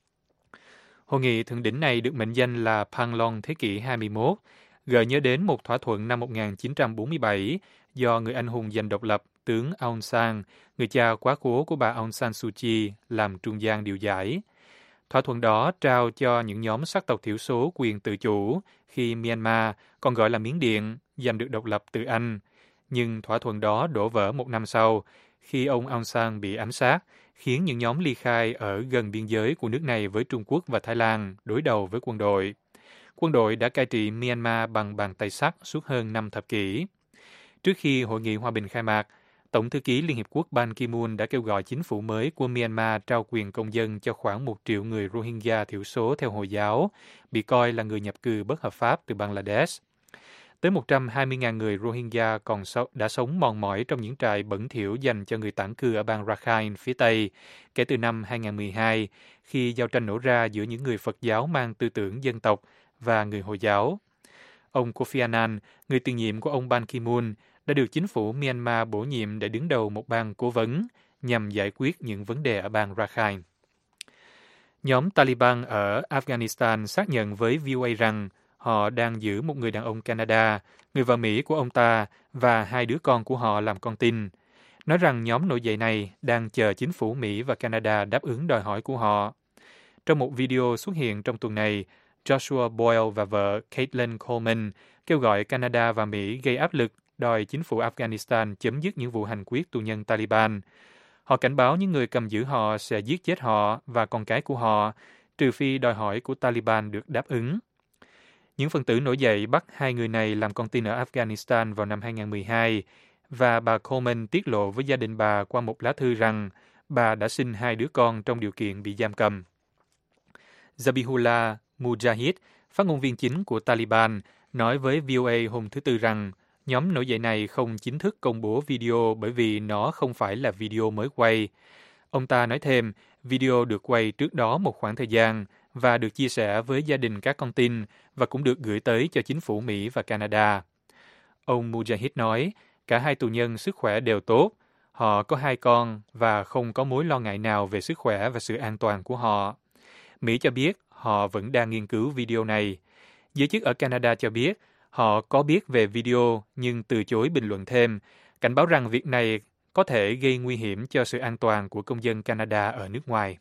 Hội nghị thượng đỉnh này được mệnh danh là Panglong thế kỷ hai mươi mốt, gợi nhớ đến một thỏa thuận năm một nghìn chín trăm bốn mươi bảy do người anh hùng giành độc lập tướng Aung San, người cha quá cố của bà Aung San Suu Kyi, làm trung gian điều giải. Thỏa thuận đó trao cho những nhóm sắc tộc thiểu số quyền tự chủ khi Myanmar, còn gọi là Miến Điện, giành được độc lập từ Anh. Nhưng thỏa thuận đó đổ vỡ một năm sau khi ông Aung San bị ám sát, khiến những nhóm ly khai ở gần biên giới của nước này với Trung Quốc và Thái Lan đối đầu với quân đội. Quân đội đã cai trị Myanmar bằng bàn tay sắt suốt hơn năm thập kỷ. Trước khi Hội nghị Hòa bình khai mạc, Tổng thư ký Liên Hiệp Quốc Ban Ki-moon đã kêu gọi chính phủ mới của Myanmar trao quyền công dân cho khoảng một triệu người Rohingya thiểu số theo Hồi giáo, bị coi là người nhập cư bất hợp pháp từ Bangladesh. Tới một trăm hai mươi nghìn người Rohingya còn so, đã sống mòn mỏi trong những trại bẩn thỉu dành cho người tản cư ở bang Rakhine phía Tây kể từ năm hai không một hai, khi giao tranh nổ ra giữa những người Phật giáo mang tư tưởng dân tộc và người Hồi giáo. Ông Kofi Annan, người tiền nhiệm của ông Ban Ki-moon, đã được chính phủ Myanmar bổ nhiệm để đứng đầu một ban cố vấn nhằm giải quyết những vấn đề ở bang Rakhine. Nhóm Taliban ở Afghanistan xác nhận với vê o a rằng họ đang giữ một người đàn ông Canada, người vợ Mỹ của ông ta và hai đứa con của họ làm con tin. nói rằng nhóm nổi dậy này đang chờ chính phủ Mỹ và Canada đáp ứng đòi hỏi của họ. Trong một video xuất hiện trong tuần này, Joshua Boyle và vợ Caitlin Coleman kêu gọi Canada và Mỹ gây áp lực đòi chính phủ Afghanistan chấm dứt những vụ hành quyết tù nhân Taliban. Họ cảnh báo những người cầm giữ họ sẽ giết chết họ và con cái của họ, trừ phi đòi hỏi của Taliban được đáp ứng. Những phần tử nổi dậy bắt hai người này làm con tin ở Afghanistan vào năm hai không một hai, và bà Coleman tiết lộ với gia đình bà qua một lá thư rằng bà đã sinh hai đứa con trong điều kiện bị giam cầm. Zabihullah Mujahid, phát ngôn viên chính của Taliban, nói với vê o a hôm thứ Tư rằng nhóm nổi dậy này không chính thức công bố video bởi vì nó không phải là video mới quay. Ông ta nói thêm, video được quay trước đó một khoảng thời gian và được chia sẻ với gia đình các con tin và cũng được gửi tới cho chính phủ Mỹ và Canada. Ông Mujahid nói, cả hai tù nhân sức khỏe đều tốt, họ có hai con và không có mối lo ngại nào về sức khỏe và sự an toàn của họ. Mỹ cho biết họ vẫn đang nghiên cứu video này. Giới chức ở Canada cho biết họ có biết về video nhưng từ chối bình luận thêm, cảnh báo rằng việc này có thể gây nguy hiểm cho sự an toàn của công dân Canada ở nước ngoài.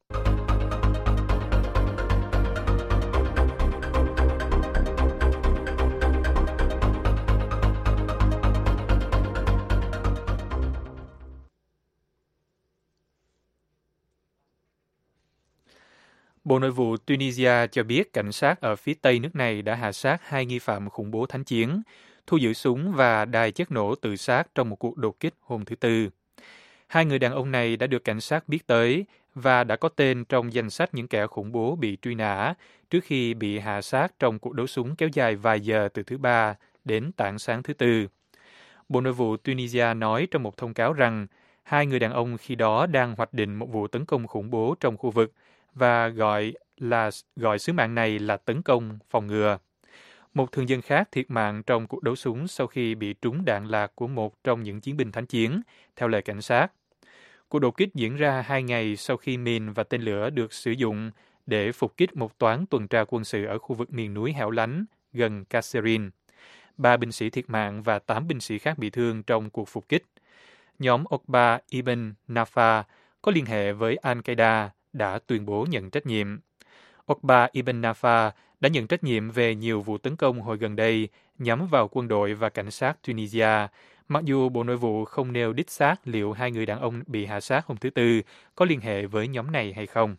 Bộ Nội vụ Tunisia cho biết cảnh sát ở phía tây nước này đã hạ sát hai nghi phạm khủng bố thánh chiến, thu giữ súng và đài chất nổ tự sát trong một cuộc đột kích hôm thứ Tư. Hai người đàn ông này đã được cảnh sát biết tới và đã có tên trong danh sách những kẻ khủng bố bị truy nã trước khi bị hạ sát trong cuộc đấu súng kéo dài vài giờ từ thứ Ba đến tảng sáng thứ Tư. Bộ Nội vụ Tunisia nói trong một thông cáo rằng hai người đàn ông khi đó đang hoạch định một vụ tấn công khủng bố trong khu vực và gọi là gọi sứ mạng này là tấn công phòng ngừa. Một thường dân khác thiệt mạng trong cuộc đấu súng sau khi bị trúng đạn lạc của một trong những chiến binh thánh chiến, theo lời cảnh sát. Cuộc đột kích diễn ra hai ngày sau khi mìn và tên lửa được sử dụng để phục kích một toán tuần tra quân sự ở khu vực miền núi hẻo lánh gần Kasserine. Ba binh sĩ thiệt mạng và tám binh sĩ khác bị thương trong cuộc phục kích. Nhóm Okba Ibn Nafa có liên hệ với Al-Qaeda đã tuyên bố nhận trách nhiệm. Okba Ibn Nafa đã nhận trách nhiệm về nhiều vụ tấn công hồi gần đây nhắm vào quân đội và cảnh sát Tunisia, mặc dù Bộ Nội vụ không nêu đích xác liệu hai người đàn ông bị hạ sát hôm thứ Tư có liên hệ với nhóm này hay không.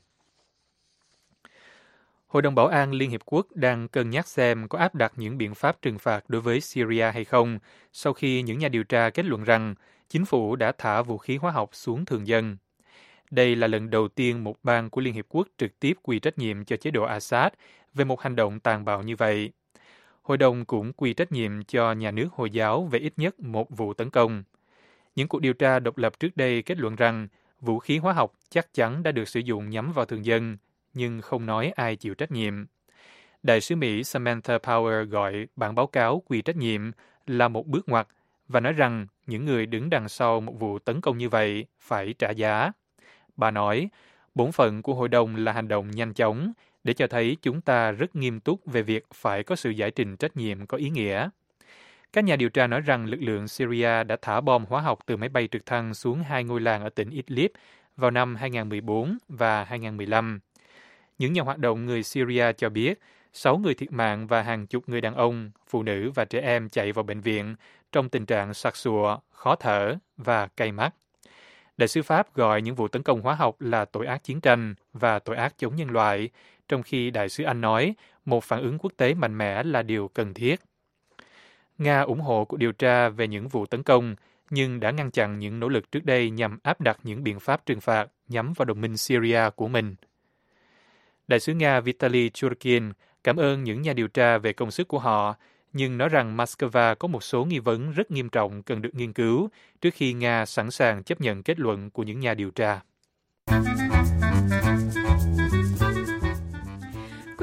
Hội đồng Bảo an Liên Hiệp Quốc đang cân nhắc xem có áp đặt những biện pháp trừng phạt đối với Syria hay không, sau khi những nhà điều tra kết luận rằng chính phủ đã thả vũ khí hóa học xuống thường dân. Đây là lần đầu tiên một bang của Liên Hiệp Quốc trực tiếp quy trách nhiệm cho chế độ Assad về một hành động tàn bạo như vậy. Hội đồng cũng quy trách nhiệm cho nhà nước Hồi giáo về ít nhất một vụ tấn công. Những cuộc điều tra độc lập trước đây kết luận rằng vũ khí hóa học chắc chắn đã được sử dụng nhắm vào thường dân, nhưng không nói ai chịu trách nhiệm. Đại sứ Mỹ Samantha Power gọi bản báo cáo quy trách nhiệm là một bước ngoặt và nói rằng những người đứng đằng sau một vụ tấn công như vậy phải trả giá. Bà nói, bổn phận của hội đồng là hành động nhanh chóng để cho thấy chúng ta rất nghiêm túc về việc phải có sự giải trình trách nhiệm có ý nghĩa. Các nhà điều tra nói rằng lực lượng Syria đã thả bom hóa học từ máy bay trực thăng xuống hai ngôi làng ở tỉnh Idlib vào năm hai không một bốn và hai không một lăm. Những nhà hoạt động người Syria cho biết sáu người thiệt mạng và hàng chục người đàn ông, phụ nữ và trẻ em chạy vào bệnh viện trong tình trạng sặc sụa, khó thở và cay mắt. Đại sứ Pháp gọi những vụ tấn công hóa học là tội ác chiến tranh và tội ác chống nhân loại, trong khi Đại sứ Anh nói một phản ứng quốc tế mạnh mẽ là điều cần thiết. Nga ủng hộ cuộc điều tra về những vụ tấn công, nhưng đã ngăn chặn những nỗ lực trước đây nhằm áp đặt những biện pháp trừng phạt nhắm vào đồng minh Syria của mình. Đại sứ Nga Vitaly Churkin cảm ơn những nhà điều tra về công sức của họ, nhưng nói rằng Moscow có một số nghi vấn rất nghiêm trọng cần được nghiên cứu trước khi Nga sẵn sàng chấp nhận kết luận của những nhà điều tra.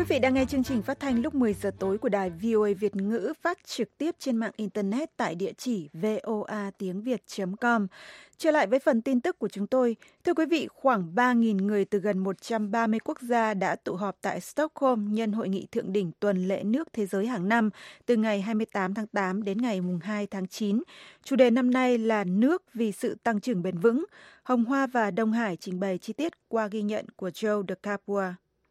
vị đang nghe chương trình phát thanh lúc mười giờ tối của đài vê o a Việt ngữ, phát trực tiếp trên mạng Internet tại địa chỉ voa tiếng việt chấm com. Trở lại với phần tin tức của chúng tôi. Thưa quý vị, khoảng ba nghìn người từ gần một trăm ba mươi quốc gia đã tụ họp tại Stockholm nhân hội nghị thượng đỉnh tuần lễ nước thế giới hàng năm từ ngày hai mươi tám tháng tám đến ngày hai tháng chín. Chủ đề năm nay là nước vì sự tăng trưởng bền vững. Hồng Hoa và Đông Hải trình bày chi tiết qua ghi nhận của Joe De Capua.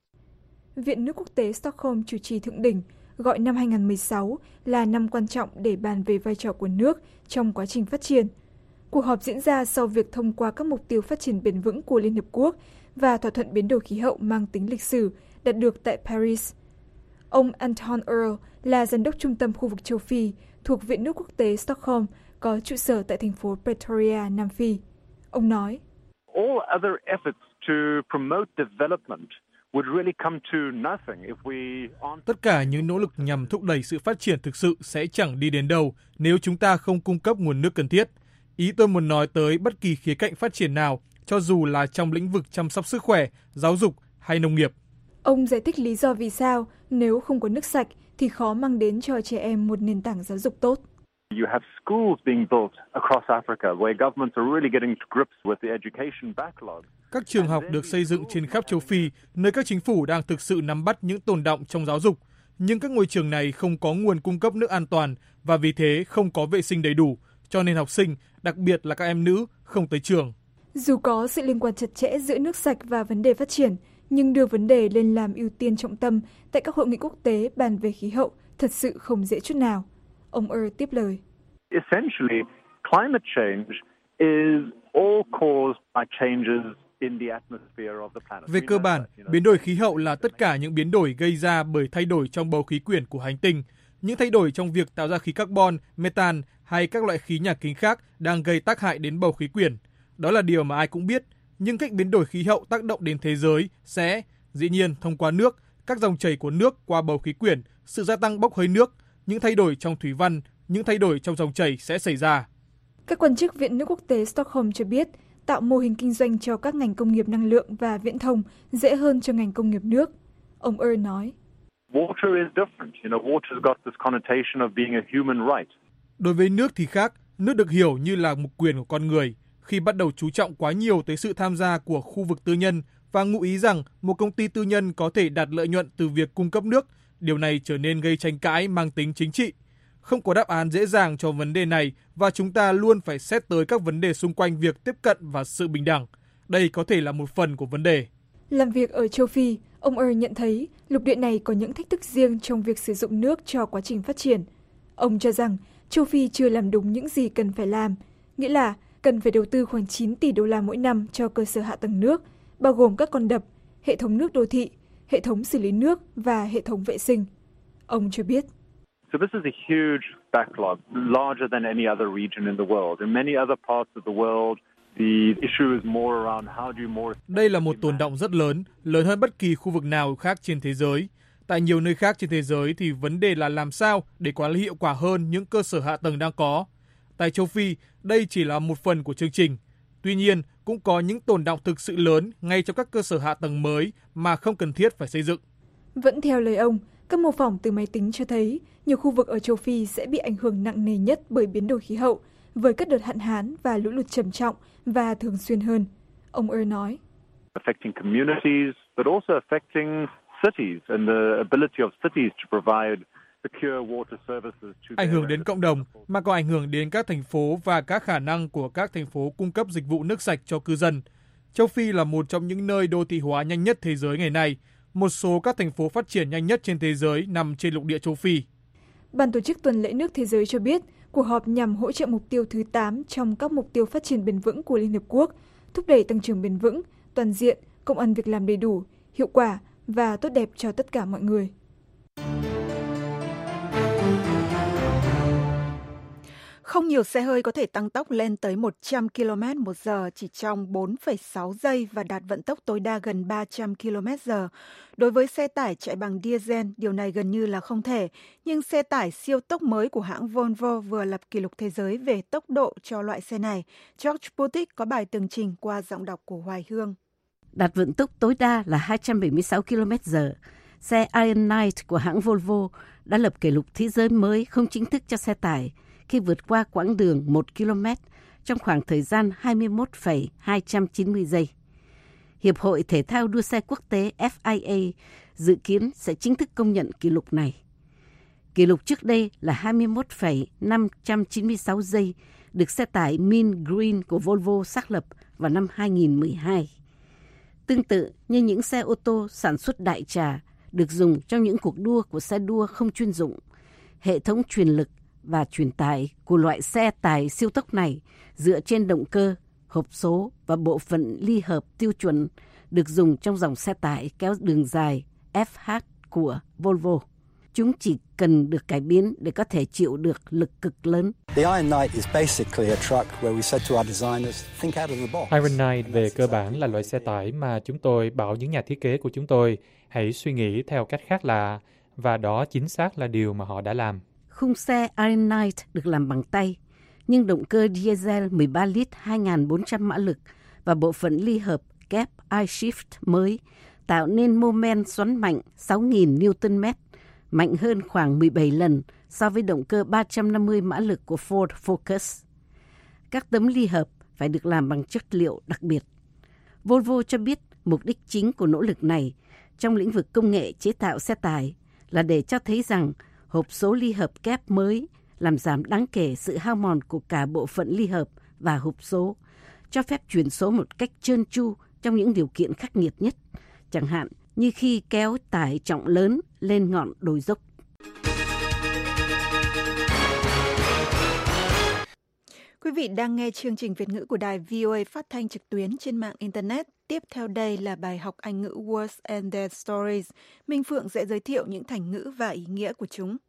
Viện Nước Quốc tế Stockholm chủ trì thượng đỉnh, gọi năm hai không một sáu là năm quan trọng để bàn về vai trò của nước trong quá trình phát triển. Cuộc họp diễn ra sau việc thông qua các mục tiêu phát triển bền vững của Liên Hợp Quốc và thỏa thuận biến đổi khí hậu mang tính lịch sử đạt được tại Paris. Ông Anton Earl là giám đốc trung tâm khu vực châu Phi thuộc Viện Nước Quốc tế Stockholm, có trụ sở tại thành phố Pretoria, Nam Phi. Ông nói, All other efforts to promote development would really come to nothing if we aren't... Tất cả những nỗ lực nhằm thúc đẩy sự phát triển thực sự sẽ chẳng đi đến đâu nếu chúng ta không cung cấp nguồn nước cần thiết. Ý tôi muốn nói tới bất kỳ khía cạnh phát triển nào, cho dù là trong lĩnh vực chăm sóc sức khỏe, giáo dục hay nông nghiệp. Ông giải thích lý do vì sao nếu không có nước sạch thì khó mang đến cho trẻ em một nền tảng giáo dục tốt. You have schools being built across Africa where governments are really getting to grips with the education backlog. Các trường học được xây dựng trên khắp châu Phi, nơi các chính phủ đang thực sự nắm bắt những tồn đọng trong giáo dục. Nhưng các ngôi trường này không có nguồn cung cấp nước an toàn và vì thế không có vệ sinh đầy đủ, cho nên học sinh, đặc biệt là các em nữ, không tới trường. Dù có sự liên quan chặt chẽ giữa nước sạch và vấn đề phát triển, nhưng đưa vấn đề lên làm ưu tiên trọng tâm tại các hội nghị quốc tế bàn về khí hậu thật sự không dễ chút nào. Ông Earl tiếp lời. Essentially, climate change is all caused by changes in the atmosphere of the planet. Về cơ bản, biến đổi khí hậu là tất cả những biến đổi gây ra bởi thay đổi trong bầu khí quyển của hành tinh. Những thay đổi trong việc tạo ra khí carbon, metan hay các loại khí nhà kính khác đang gây tác hại đến bầu khí quyển. Đó là điều mà ai cũng biết, nhưng cách biến đổi khí hậu tác động đến thế giới sẽ, dĩ nhiên, thông qua nước, các dòng chảy của nước qua bầu khí quyển, sự gia tăng bốc hơi nước, những thay đổi trong thủy văn, những thay đổi trong dòng chảy sẽ xảy ra. Các quan chức Viện Nước Quốc tế Stockholm cho biết, tạo mô hình kinh doanh cho các ngành công nghiệp năng lượng và viễn thông dễ hơn cho ngành công nghiệp nước. Ông Earl nói, Water is different. You know, water's got this connotation of being a human right. Đối với nước thì khác, nước được hiểu như là một quyền của con người. Khi bắt đầu chú trọng quá nhiều tới sự tham gia của khu vực tư nhân và ngụ ý rằng một công ty tư nhân có thể đạt lợi nhuận từ việc cung cấp nước, điều này trở nên gây tranh cãi mang tính chính trị. Không có đáp án dễ dàng cho vấn đề này và chúng ta luôn phải xét tới các vấn đề xung quanh việc tiếp cận và sự bình đẳng. Đây có thể là một phần của vấn đề. Làm việc ở châu Phi, ông Earl nhận thấy lục địa này có những thách thức riêng trong việc sử dụng nước cho quá trình phát triển. Ông cho rằng châu Phi chưa làm đúng những gì cần phải làm, nghĩa là cần phải đầu tư khoảng chín tỷ đô la mỗi năm cho cơ sở hạ tầng nước, bao gồm các con đập, hệ thống nước đô thị, hệ thống xử lý nước và hệ thống vệ sinh. Ông cho biết, So this is a huge backlog, larger than any other region in the world. In many other parts of the world, the issue is more around how do you more... Đây là một tồn đọng rất lớn, lớn hơn bất kỳ khu vực nào khác trên thế giới. Tại nhiều nơi khác trên thế giới thì vấn đề là làm sao để quản lý hiệu quả hơn những cơ sở hạ tầng đang có. Tại châu Phi, đây chỉ là một phần của chương trình. Tuy nhiên, cũng có những tồn đọng thực sự lớn ngay trong các cơ sở hạ tầng mới mà không cần thiết phải xây dựng. Vẫn theo lời ông, các mô phỏng từ máy tính cho thấy nhiều khu vực ở châu Phi sẽ bị ảnh hưởng nặng nề nhất bởi biến đổi khí hậu, với các đợt hạn hán và lũ lụt trầm trọng và thường xuyên hơn. Ông Earl nói, affecting communities, but also affecting cities and the ability of cities to provide secure water services to ảnh hưởng đến cộng đồng mà còn ảnh hưởng đến các thành phố và các khả năng của các thành phố cung cấp dịch vụ nước sạch cho cư dân. Châu Phi là một trong những nơi đô thị hóa nhanh nhất thế giới ngày nay. Một số các thành phố phát triển nhanh nhất trên thế giới nằm trên lục địa châu Phi. Ban tổ chức tuần lễ nước thế giới cho biết, cuộc họp nhằm hỗ trợ mục tiêu thứ tám trong các mục tiêu phát triển bền vững của Liên Hợp Quốc, thúc đẩy tăng trưởng bền vững, toàn diện, công ăn việc làm đầy đủ, hiệu quả và tốt đẹp cho tất cả mọi người. Không nhiều xe hơi có thể tăng tốc lên tới một trăm ki lô mét một giờ chỉ trong bốn phẩy sáu giây và đạt vận tốc tối đa gần ba trăm ki lô mét giờ. Đối với xe tải chạy bằng diesel, điều này gần như là không thể, nhưng xe tải siêu tốc mới của hãng Volvo vừa lập kỷ lục thế giới về tốc độ cho loại xe này. George Putic có bài tường trình qua giọng đọc của Hoài Hương. Đạt vận tốc tối đa là hai trăm bảy mươi sáu ki lô mét giờ. Xe Iron Knight của hãng Volvo đã lập kỷ lục thế giới mới không chính thức cho xe tải khi vượt qua quãng đường một ki lô mét trong khoảng thời gian hai mươi mốt phẩy hai trăm chín mươi giây. Hiệp hội Thể thao đua xe quốc tế F I A dự kiến sẽ chính thức công nhận kỷ lục này. Kỷ lục trước đây là hai mươi mốt phẩy năm trăm chín mươi sáu giây, được xe tải Mint Green của Volvo xác lập vào năm hai nghìn không trăm mười hai. Tương tự như những xe ô tô sản xuất đại trà được dùng trong những cuộc đua của xe đua không chuyên dụng, hệ thống truyền lực và truyền tải của loại xe tải siêu tốc này dựa trên động cơ, hộp số và bộ phận ly hợp tiêu chuẩn được dùng trong dòng xe tải kéo đường dài F H của Volvo. Chúng chỉ cần được cải biến để có thể chịu được lực cực lớn. Iron Knight về cơ bản là loại xe tải mà chúng tôi bảo những nhà thiết kế của chúng tôi hãy suy nghĩ theo cách khác lạ, và đó chính xác là điều mà họ đã làm. Khung xe Iron Knight được làm bằng tay, nhưng động cơ diesel mười ba lít hai nghìn bốn trăm mã lực và bộ phận ly hợp kép iShift mới tạo nên mô men xoắn mạnh sáu nghìn Newton mét, mạnh hơn khoảng mười bảy lần so với động cơ ba trăm năm mươi mã lực của Ford Focus. Các tấm ly hợp phải được làm bằng chất liệu đặc biệt. Volvo cho biết mục đích chính của nỗ lực này trong lĩnh vực công nghệ chế tạo xe tải là để cho thấy rằng hộp số ly hợp kép mới làm giảm đáng kể sự hao mòn của cả bộ phận ly hợp và hộp số, cho phép chuyển số một cách trơn tru trong những điều kiện khắc nghiệt nhất, chẳng hạn như khi kéo tải trọng lớn lên ngọn đồi dốc. Quý vị đang nghe chương trình Việt ngữ của đài vê o a phát thanh trực tuyến trên mạng Internet. Tiếp theo đây là bài học Anh ngữ Words and Their Stories. Minh Phượng sẽ giới thiệu những thành ngữ và ý nghĩa của chúng.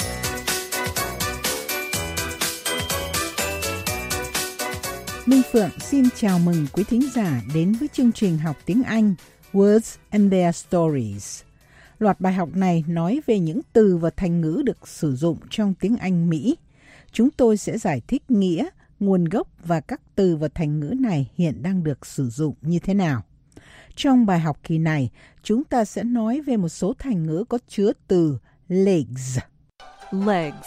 Minh Phượng xin chào mừng quý thính giả đến với chương trình học tiếng Anh Words and Their Stories. Loạt bài học này nói về những từ và thành ngữ được sử dụng trong tiếng Anh Mỹ. Chúng tôi sẽ giải thích nghĩa, nguồn gốc và các từ và thành ngữ này hiện đang được sử dụng như thế nào. Trong bài học kỳ này, chúng ta sẽ nói về một số thành ngữ có chứa từ legs. Legs.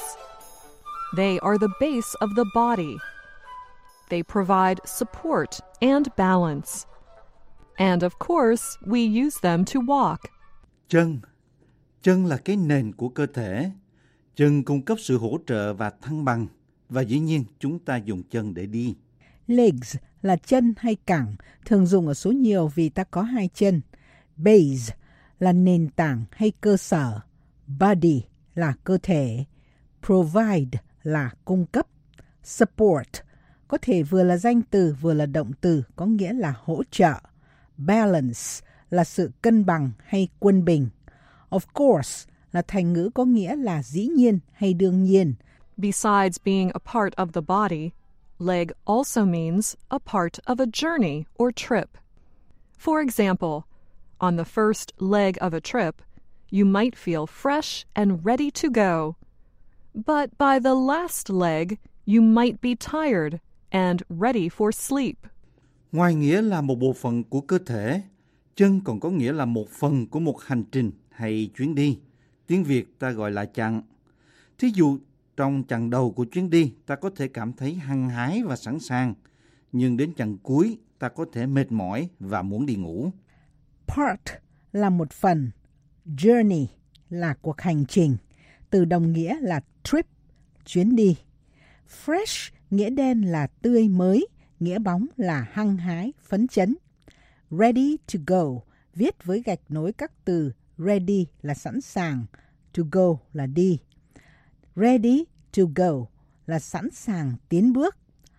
They are the base of the body. They provide support and balance. And of course, we use them to walk. Chân. Chân là cái nền của cơ thể. Chân cung cấp sự hỗ trợ và thăng bằng. Và dĩ nhiên, chúng ta dùng chân để đi. Legs là chân hay cẳng, thường dùng ở số nhiều vì ta có hai chân. Base là nền tảng hay cơ sở. Body là cơ thể. Provide là cung cấp. Support có thể vừa là danh từ vừa là động từ, có nghĩa là hỗ trợ. Balance là sự cân bằng hay quân bình. Of course là thành ngữ có nghĩa là dĩ nhiên hay đương nhiên. Besides being a part of the body, leg also means a part of a journey or trip. For example, on the first leg of a trip, you might feel fresh and ready to go. But by the last leg, you might be tired and ready for sleep. Ngoài nghĩa là một bộ phận của cơ thể, chân còn có nghĩa là một phần của một hành trình hay chuyến đi. Tiếng Việt ta gọi là chặng. Thí dụ, trong chặng đầu của chuyến đi, ta có thể cảm thấy hăng hái và sẵn sàng. Nhưng đến chặng cuối, ta có thể mệt mỏi và muốn đi ngủ. Part là một phần. Journey là cuộc hành trình. Từ đồng nghĩa là trip, chuyến đi. Fresh nghĩa đen là tươi mới, nghĩa bóng là hăng hái, phấn chấn. Ready to go, viết với gạch nối các từ ready là sẵn sàng, to go là đi. Ready to go là sẵn sàng tiến bước.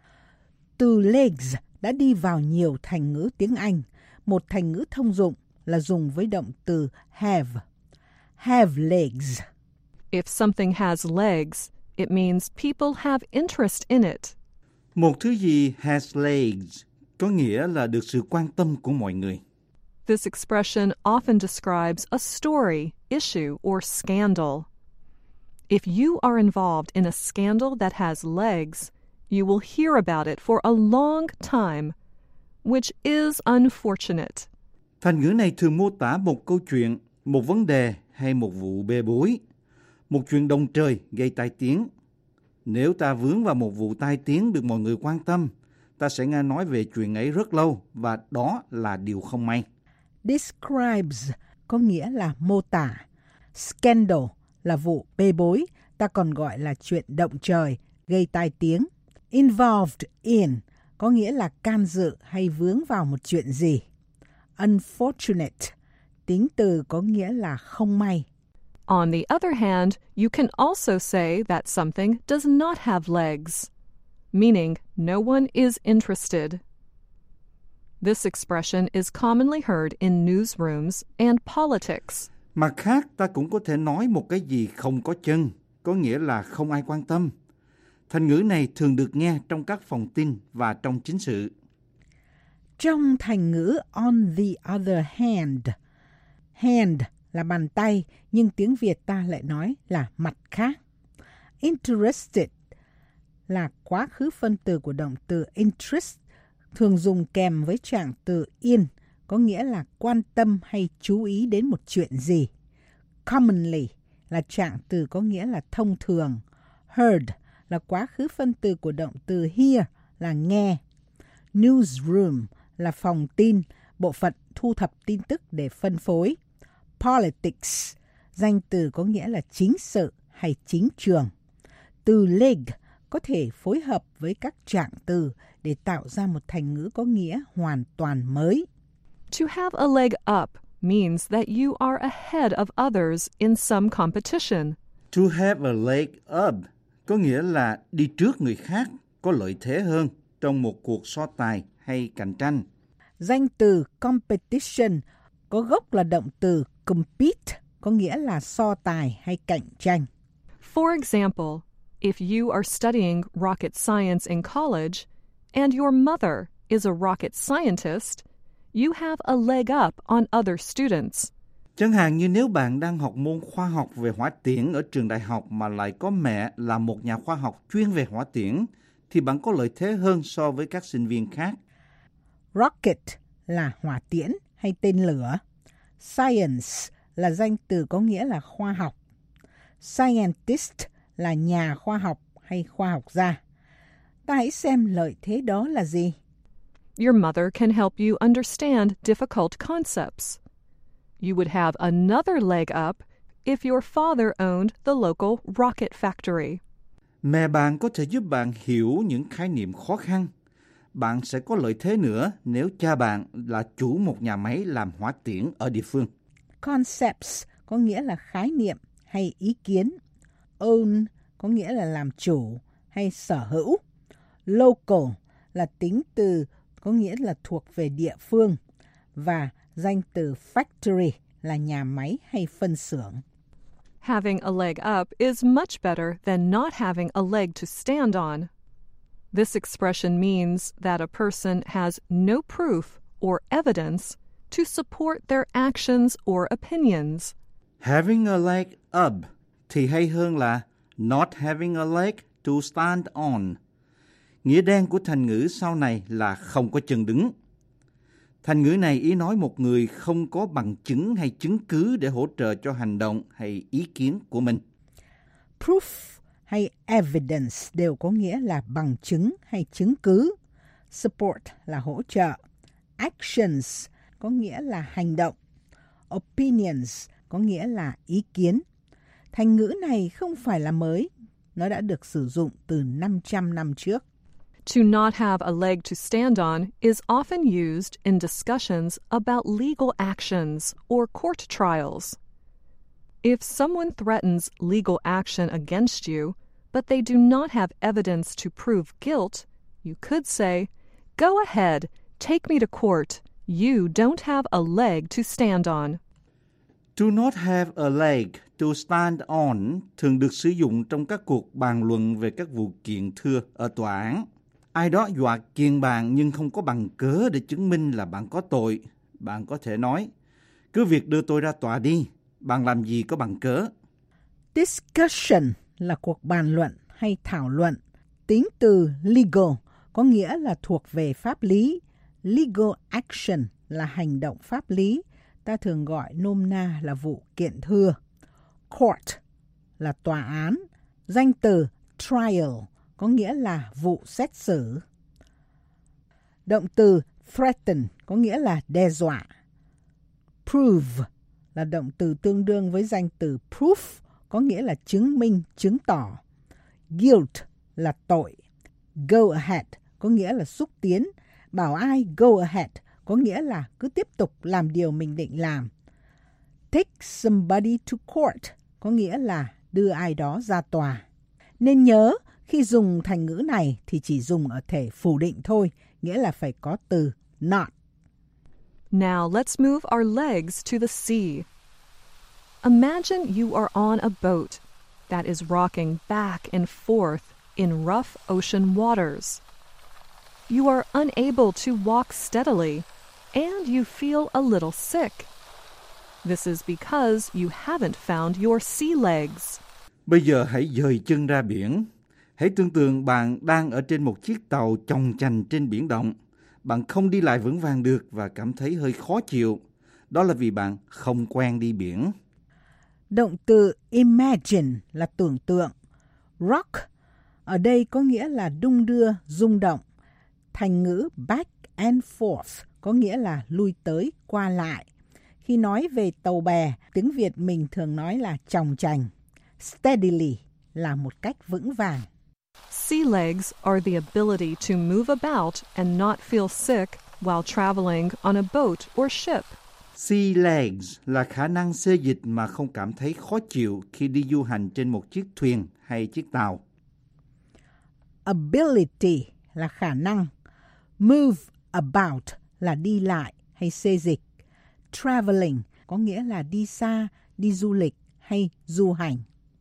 Từ legs đã đi vào nhiều thành ngữ tiếng Anh. Một thành ngữ thông dụng là dùng với động từ have. Have legs. If something has legs, it means people have interest in it. Một thứ gì has legs có nghĩa là được sự quan tâm của mọi người. This expression often describes a story, issue, or scandal. If you are involved in a scandal that has legs, you will hear about it for a long time, which is unfortunate. Thành ngữ này thường mô tả một câu chuyện một vấn đề hay một vụ bê bối, một chuyện động trời gây tai tiếng. Nếu ta vướng vào một vụ tai tiếng được mọi người quan tâm, ta sẽ nghe nói về chuyện ấy rất lâu và đó là điều không may. Describes có nghĩa là mô tả. Scandal là vụ bê bối, ta còn gọi là chuyện động trời, gây tai tiếng. Involved in có nghĩa là can dự hay vướng vào một chuyện gì. Unfortunate, tính từ có nghĩa là không may. On the other hand, you can also say that something does not have legs, meaning no one is interested. This expression is commonly heard in newsrooms and politics. Mặt khác, ta cũng có thể nói một cái gì không có chân, có nghĩa là không ai quan tâm. Thành ngữ này thường được nghe trong các phòng tin và trong chính sự. Trong thành ngữ on the other hand, hand là bàn tay, nhưng tiếng Việt ta lại nói là mặt khác. Interested là quá khứ phân từ của động từ interest, thường dùng kèm với trạng từ in, có nghĩa là quan tâm hay chú ý đến một chuyện gì. Commonly là trạng từ có nghĩa là thông thường. Heard là quá khứ phân từ của động từ hear là nghe. Newsroom là phòng tin, bộ phận thu thập tin tức để phân phối. Politics, danh từ có nghĩa là chính sự hay chính trường. Từ leg có thể phối hợp với các trạng từ để tạo ra một thành ngữ có nghĩa hoàn toàn mới. To have a leg up means that you are ahead of others in some competition. To have a leg up có nghĩa là đi trước người khác, có lợi thế hơn trong một cuộc so tài hay cạnh tranh. Danh từ competition có gốc là động từ compete, có nghĩa là so tài hay cạnh tranh. For example, if you are studying rocket science in college and your mother is a rocket scientist, you have a leg up on other students. Chẳng hạn như nếu bạn đang học môn khoa học về hỏa tiễn ở trường đại học mà lại có mẹ là một nhà khoa học chuyên về hỏa tiễn, thì bạn có lợi thế hơn so với các sinh viên khác. Rocket là hỏa tiễn hay tên lửa. Science là danh từ có nghĩa là khoa học. Scientist là nhà khoa học hay khoa học gia. Ta hãy xem lợi thế đó là gì. Your mother can help you understand difficult concepts. You would have another leg up if your father owned the local rocket factory. Mẹ bạn có thể giúp bạn hiểu những khái niệm khó khăn. Bạn sẽ có lợi thế nữa nếu cha bạn là chủ một nhà máy làm hỏa tiễn ở địa phương. Concepts có nghĩa là khái niệm hay ý kiến. Own có nghĩa là làm chủ hay sở hữu. Local là tính từ có nghĩa là thuộc về địa phương. Và danh từ factory là nhà máy hay phân xưởng. Having a leg up is much better than not having a leg to stand on. This expression means that a person has no proof or evidence to support their actions or opinions. Having a leg up thì hay hơn là not having a leg to stand on. Nghĩa đen của thành ngữ sau này là không có chân đứng. Thành ngữ này ý nói một người không có bằng chứng hay chứng cứ để hỗ trợ cho hành động hay ý kiến của mình. Proof hay evidence đều có nghĩa là bằng chứng hay chứng cứ. Support là hỗ trợ. Actions có nghĩa là hành động. Opinions có nghĩa là ý kiến. Thành ngữ này không phải là mới. Nó đã được sử dụng từ năm trăm năm trước. To not have a leg to stand on is often used in discussions about legal actions or court trials. If someone threatens legal action against you, but they do not have evidence to prove guilt, you could say, "Go ahead, take me to court. You don't have a leg to stand on." To not have a leg to stand on thường được sử dụng trong các cuộc bàn luận về các vụ kiện thưa ở tòa án. Ai đó dọa kiện bạn nhưng không có bằng cớ để chứng minh là bạn có tội. Bạn có thể nói, cứ việc đưa tôi ra tòa đi, bạn làm gì có bằng cớ. Discussion là cuộc bàn luận hay thảo luận. Tính từ legal có nghĩa là thuộc về pháp lý. Legal action là hành động pháp lý. ta thường gọi nôm na là vụ kiện thưa. Court là tòa án, danh từ trial có nghĩa là vụ xét xử. Động từ threaten có nghĩa là đe dọa. Prove là động từ tương đương với danh từ proof có nghĩa là chứng minh, chứng tỏ. Guilt là tội. Go ahead có nghĩa là xúc tiến, bảo ai go ahead có nghĩa là cứ tiếp tục làm điều mình định làm. Take somebody to court có nghĩa là đưa ai đó ra tòa. Nên nhớ, khi dùng thành ngữ này thì chỉ dùng ở thể phủ định thôi, nghĩa là phải có từ not. Now let's move our legs to the sea. Imagine you are on a boat that is rocking back and forth in rough ocean waters. You are unable to walk steadily, and you feel a little sick. This is because you haven't found your sea legs. Bây giờ hãy dời chân ra biển. Hãy tưởng tượng bạn đang ở trên một chiếc tàu chồng chành trên biển động. Bạn không đi lại vững vàng được và cảm thấy hơi khó chịu. Đó là vì bạn không quen đi biển. Động từ imagine là tưởng tượng. Rock ở đây có nghĩa là đung đưa, rung động. Thành ngữ back and forth có nghĩa là lui tới, qua lại. Khi nói về tàu bè, tiếng Việt mình thường nói là chòng chành. Steadily là một cách vững vàng. Sea legs are the ability to move about and not feel sick while traveling on a boat or ship. Sea legs là khả năng xê dịch mà không cảm thấy khó chịu khi đi du hành trên một chiếc thuyền hay chiếc tàu. Ability là khả năng. Move about là đi lại hay xê dịch. Traveling có nghĩa là đi xa, đi du lịch hay du hành.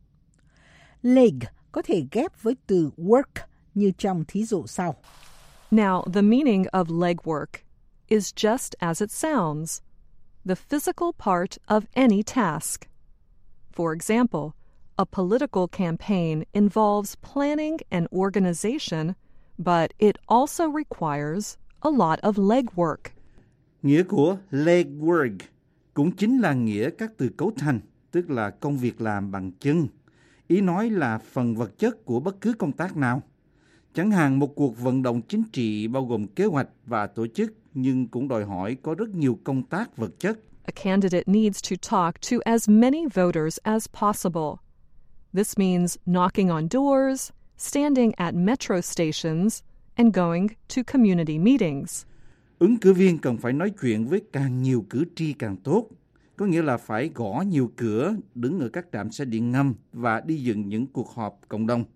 Leg có thể ghép với từ work như trong thí dụ sau. Now, the meaning of leg work is just as it sounds, the physical part of any task. For example, a political campaign involves planning and organization, but it also requires a lot of leg work. Nghĩa của leg work cũng chính là nghĩa các từ cấu thành, tức là công việc làm bằng chân. Ý nói là phần vật chất của bất cứ công tác nào. Chẳng hạn một cuộc vận động chính trị bao gồm kế hoạch và tổ chức, nhưng cũng đòi hỏi có rất nhiều công tác vật chất. A candidate needs to talk to as many voters as possible. This means knocking on doors, standing at metro stations, and going to community meetings. Ứng cử viên cần phải nói chuyện với càng nhiều cử tri càng tốt. Có nghĩa là phải gõ nhiều cửa, đứng ở các trạm xe điện ngầm và đi dựng những cuộc họp cộng đồng.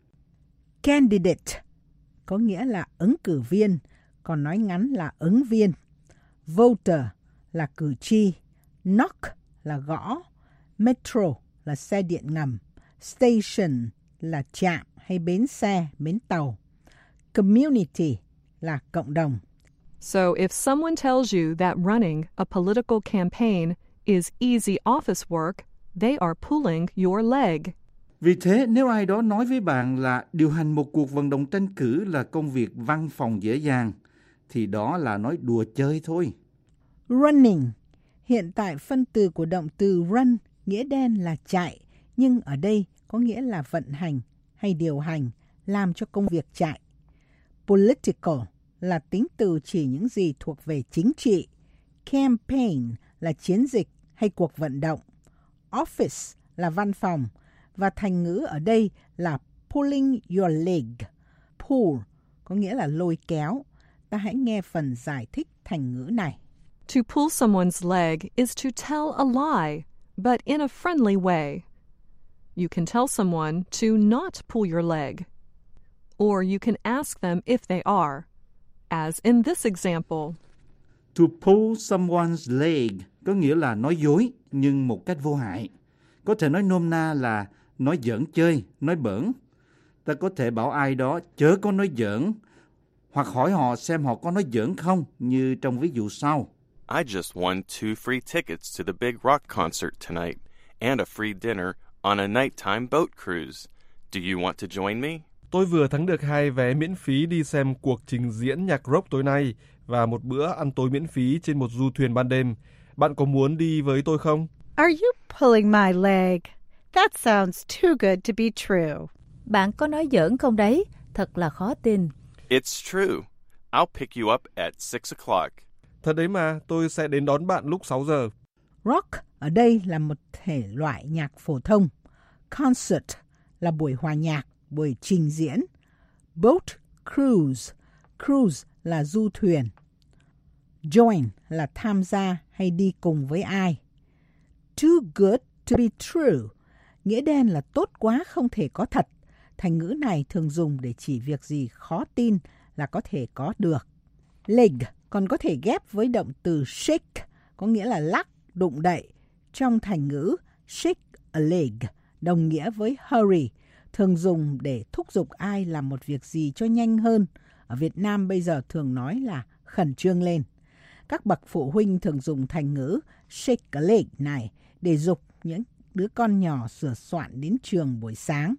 Candidate có nghĩa là ứng cử viên, còn nói ngắn là ứng viên. Voter là cử tri. Knock là gõ. Metro là xe điện ngầm. Station là trạm hay bến xe, bến tàu. Community là cộng đồng. So if someone tells you that running a political campaign is easy office work, they are pulling your leg. Vì thế, nếu ai đó nói với bạn là điều hành một cuộc vận động tranh cử là công việc văn phòng dễ dàng, thì đó là nói đùa chơi thôi. Running, hiện tại phân từ của động từ run, nghĩa đen là chạy, nhưng ở đây có nghĩa là vận hành hay điều hành, làm cho công việc chạy. Political là tính từ chỉ những gì thuộc về chính trị. Campaign là chiến dịch hay cuộc vận động. Office là văn phòng. Và thành ngữ ở đây là pulling your leg. Pull có nghĩa là lôi kéo. Ta hãy nghe phần giải thích thành ngữ này. To pull someone's leg is to tell a lie, but in a friendly way. You can tell someone to not pull your leg. Or you can ask them if they are. As in this example. To pull someone's leg có nghĩa là nói dối nhưng một cách vô hại. Có thể nói nôm na là nói giỡn chơi, nói bỡn. Ta có thể bảo ai đó chớ có nói giỡn, hoặc hỏi họ xem họ có nói giỡn không, như trong ví dụ sau. I just won two free tickets to the big rock concert tonight and a free dinner on a nighttime boat cruise. Do you want to join me? Tôi vừa thắng được hai vé miễn phí đi xem cuộc trình diễn nhạc rock tối nay và một bữa ăn tối miễn phí trên một du thuyền ban đêm. Bạn có muốn đi với tôi không? Are you pulling my leg? That sounds too good to be true. Bạn có nói giỡn không đấy? Thật là khó tin. It's true. I'll pick you up at six o'clock. Thật đấy mà, tôi sẽ đến đón bạn lúc sáu giờ. Rock ở đây là một thể loại nhạc phổ thông. Concert là buổi hòa nhạc, buổi trình diễn. Boat cruise, cruise là du thuyền. Join là tham gia hay đi cùng với ai. Too good to be true, nghĩa đen là tốt quá không thể có thật. Thành ngữ này thường dùng để chỉ việc gì khó tin là có thể có được. Leg còn có thể ghép với động từ shake, có nghĩa là lắc, đụng đậy. Trong thành ngữ shake a leg đồng nghĩa với hurry, thường dùng để thúc giục ai làm một việc gì cho nhanh hơn. Ở Việt Nam bây giờ thường nói là khẩn trương lên. Các bậc phụ huynh thường dùng thành ngữ shake a leg này để giục những đứa con nhỏ sửa soạn đến trường buổi sáng.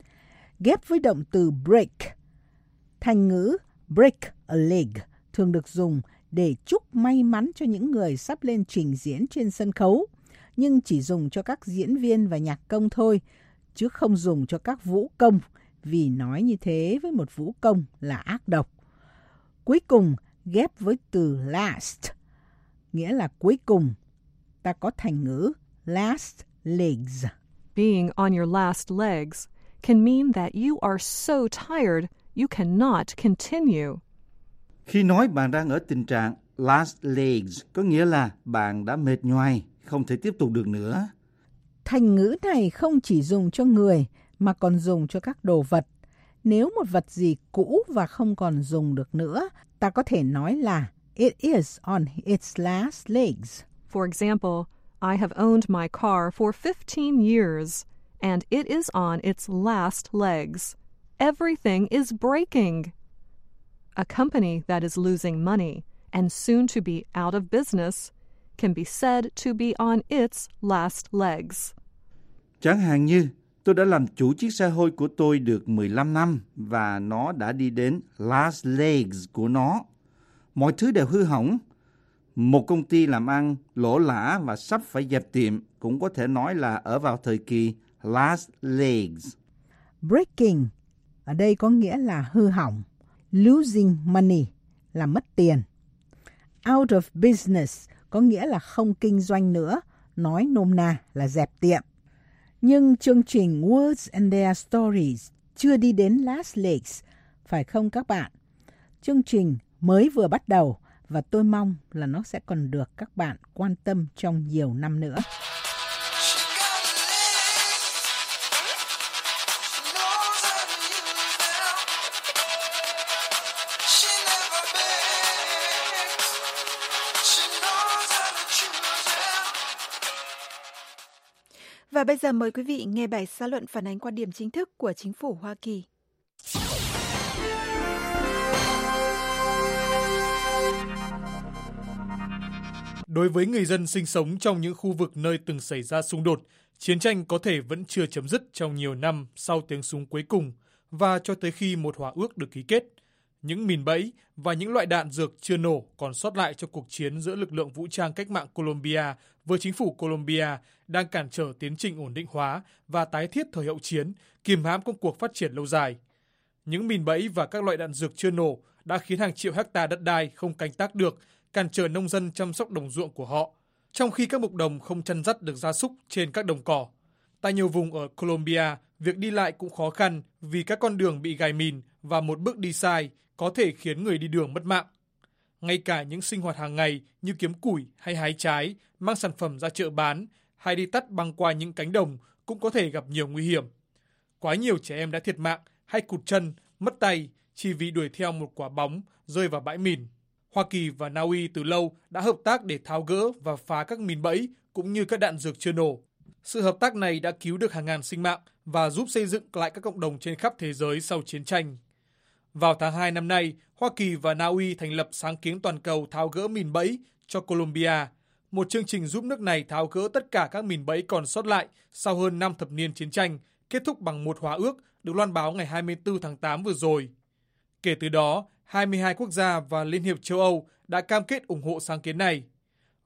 Ghép với động từ break, thành ngữ break a leg thường được dùng để chúc may mắn cho những người sắp lên trình diễn trên sân khấu, nhưng chỉ dùng cho các diễn viên và nhạc công thôi, chứ không dùng cho các vũ công, vì nói như thế với một vũ công là ác độc. Cuối cùng ghép với từ last, nghĩa là cuối cùng. Ta có thành ngữ last legs. Being on your last legs can mean that you are so tired you cannot continue. Khi nói bạn đang ở tình trạng last legs, có nghĩa là bạn đã mệt nhoài, không thể tiếp tục được nữa. Thành ngữ này không chỉ dùng cho người mà còn dùng cho các đồ vật. Nếu một vật gì cũ và không còn dùng được nữa, ta có thể nói là it is on its last legs. For example, I have owned my car for fifteen years and it is on its last legs. Everything is breaking. A company that is losing money and soon to be out of business can be said to be on its last legs. Chẳng hạn như, tôi đã làm chủ chiếc xe hơi của tôi được mười lăm năm và nó đã đi đến last legs của nó. Mọi thứ đều hư hỏng. Một công ty làm ăn lỗ lã và sắp phải dẹp tiệm cũng có thể nói là ở vào thời kỳ last legs. Breaking ở đây có nghĩa là hư hỏng. Losing money là mất tiền. Out of business có nghĩa là không kinh doanh nữa, nói nôm na là dẹp tiệm. Nhưng chương trình Words and Their Stories chưa đi đến last legs, phải không các bạn? Chương trình mới vừa bắt đầu và tôi mong là nó sẽ còn được các bạn quan tâm trong nhiều năm nữa. Và bây giờ mời quý vị nghe bài xã luận phản ánh quan điểm chính thức của chính phủ Hoa Kỳ. Đối với người dân sinh sống trong những khu vực nơi từng xảy ra xung đột, chiến tranh có thể vẫn chưa chấm dứt trong nhiều năm sau tiếng súng cuối cùng và cho tới khi một hòa ước được ký kết. Những mìn bẫy và những loại đạn dược chưa nổ còn sót lại cho cuộc chiến giữa lực lượng vũ trang cách mạng Colombia với chính phủ Colombia đang cản trở tiến trình ổn định hóa và tái thiết thời hậu chiến, kìm hãm công cuộc phát triển lâu dài. Những mìn bẫy và các loại đạn dược chưa nổ đã khiến hàng triệu hecta đất đai không canh tác được, cản trở nông dân chăm sóc đồng ruộng của họ, trong khi các mục đồng không chăn dắt được gia súc trên các đồng cỏ. Tại nhiều vùng ở Colombia, việc đi lại cũng khó khăn vì các con đường bị gài mìn và một bước đi sai có thể khiến người đi đường mất mạng. Ngay cả những sinh hoạt hàng ngày như kiếm củi hay hái trái, mang sản phẩm ra chợ bán hay đi tắt băng qua những cánh đồng cũng có thể gặp nhiều nguy hiểm. Quá nhiều trẻ em đã thiệt mạng hay cụt chân, mất tay chỉ vì đuổi theo một quả bóng rơi vào bãi mìn. Hoa Kỳ và Na Uy từ lâu đã hợp tác để tháo gỡ và phá các mìn bẫy cũng như các đạn dược chưa nổ. Sự hợp tác này đã cứu được hàng ngàn sinh mạng và giúp xây dựng lại các cộng đồng trên khắp thế giới sau chiến tranh. Vào tháng hai năm nay, Hoa Kỳ và Na Uy thành lập sáng kiến toàn cầu tháo gỡ mìn bẫy cho Colombia, một chương trình giúp nước này tháo gỡ tất cả các mìn bẫy còn sót lại sau hơn năm thập niên chiến tranh, kết thúc bằng một hòa ước được loan báo ngày hai mươi tư tháng tám vừa rồi. Kể từ đó, hai mươi hai quốc gia và Liên hiệp châu Âu đã cam kết ủng hộ sáng kiến này.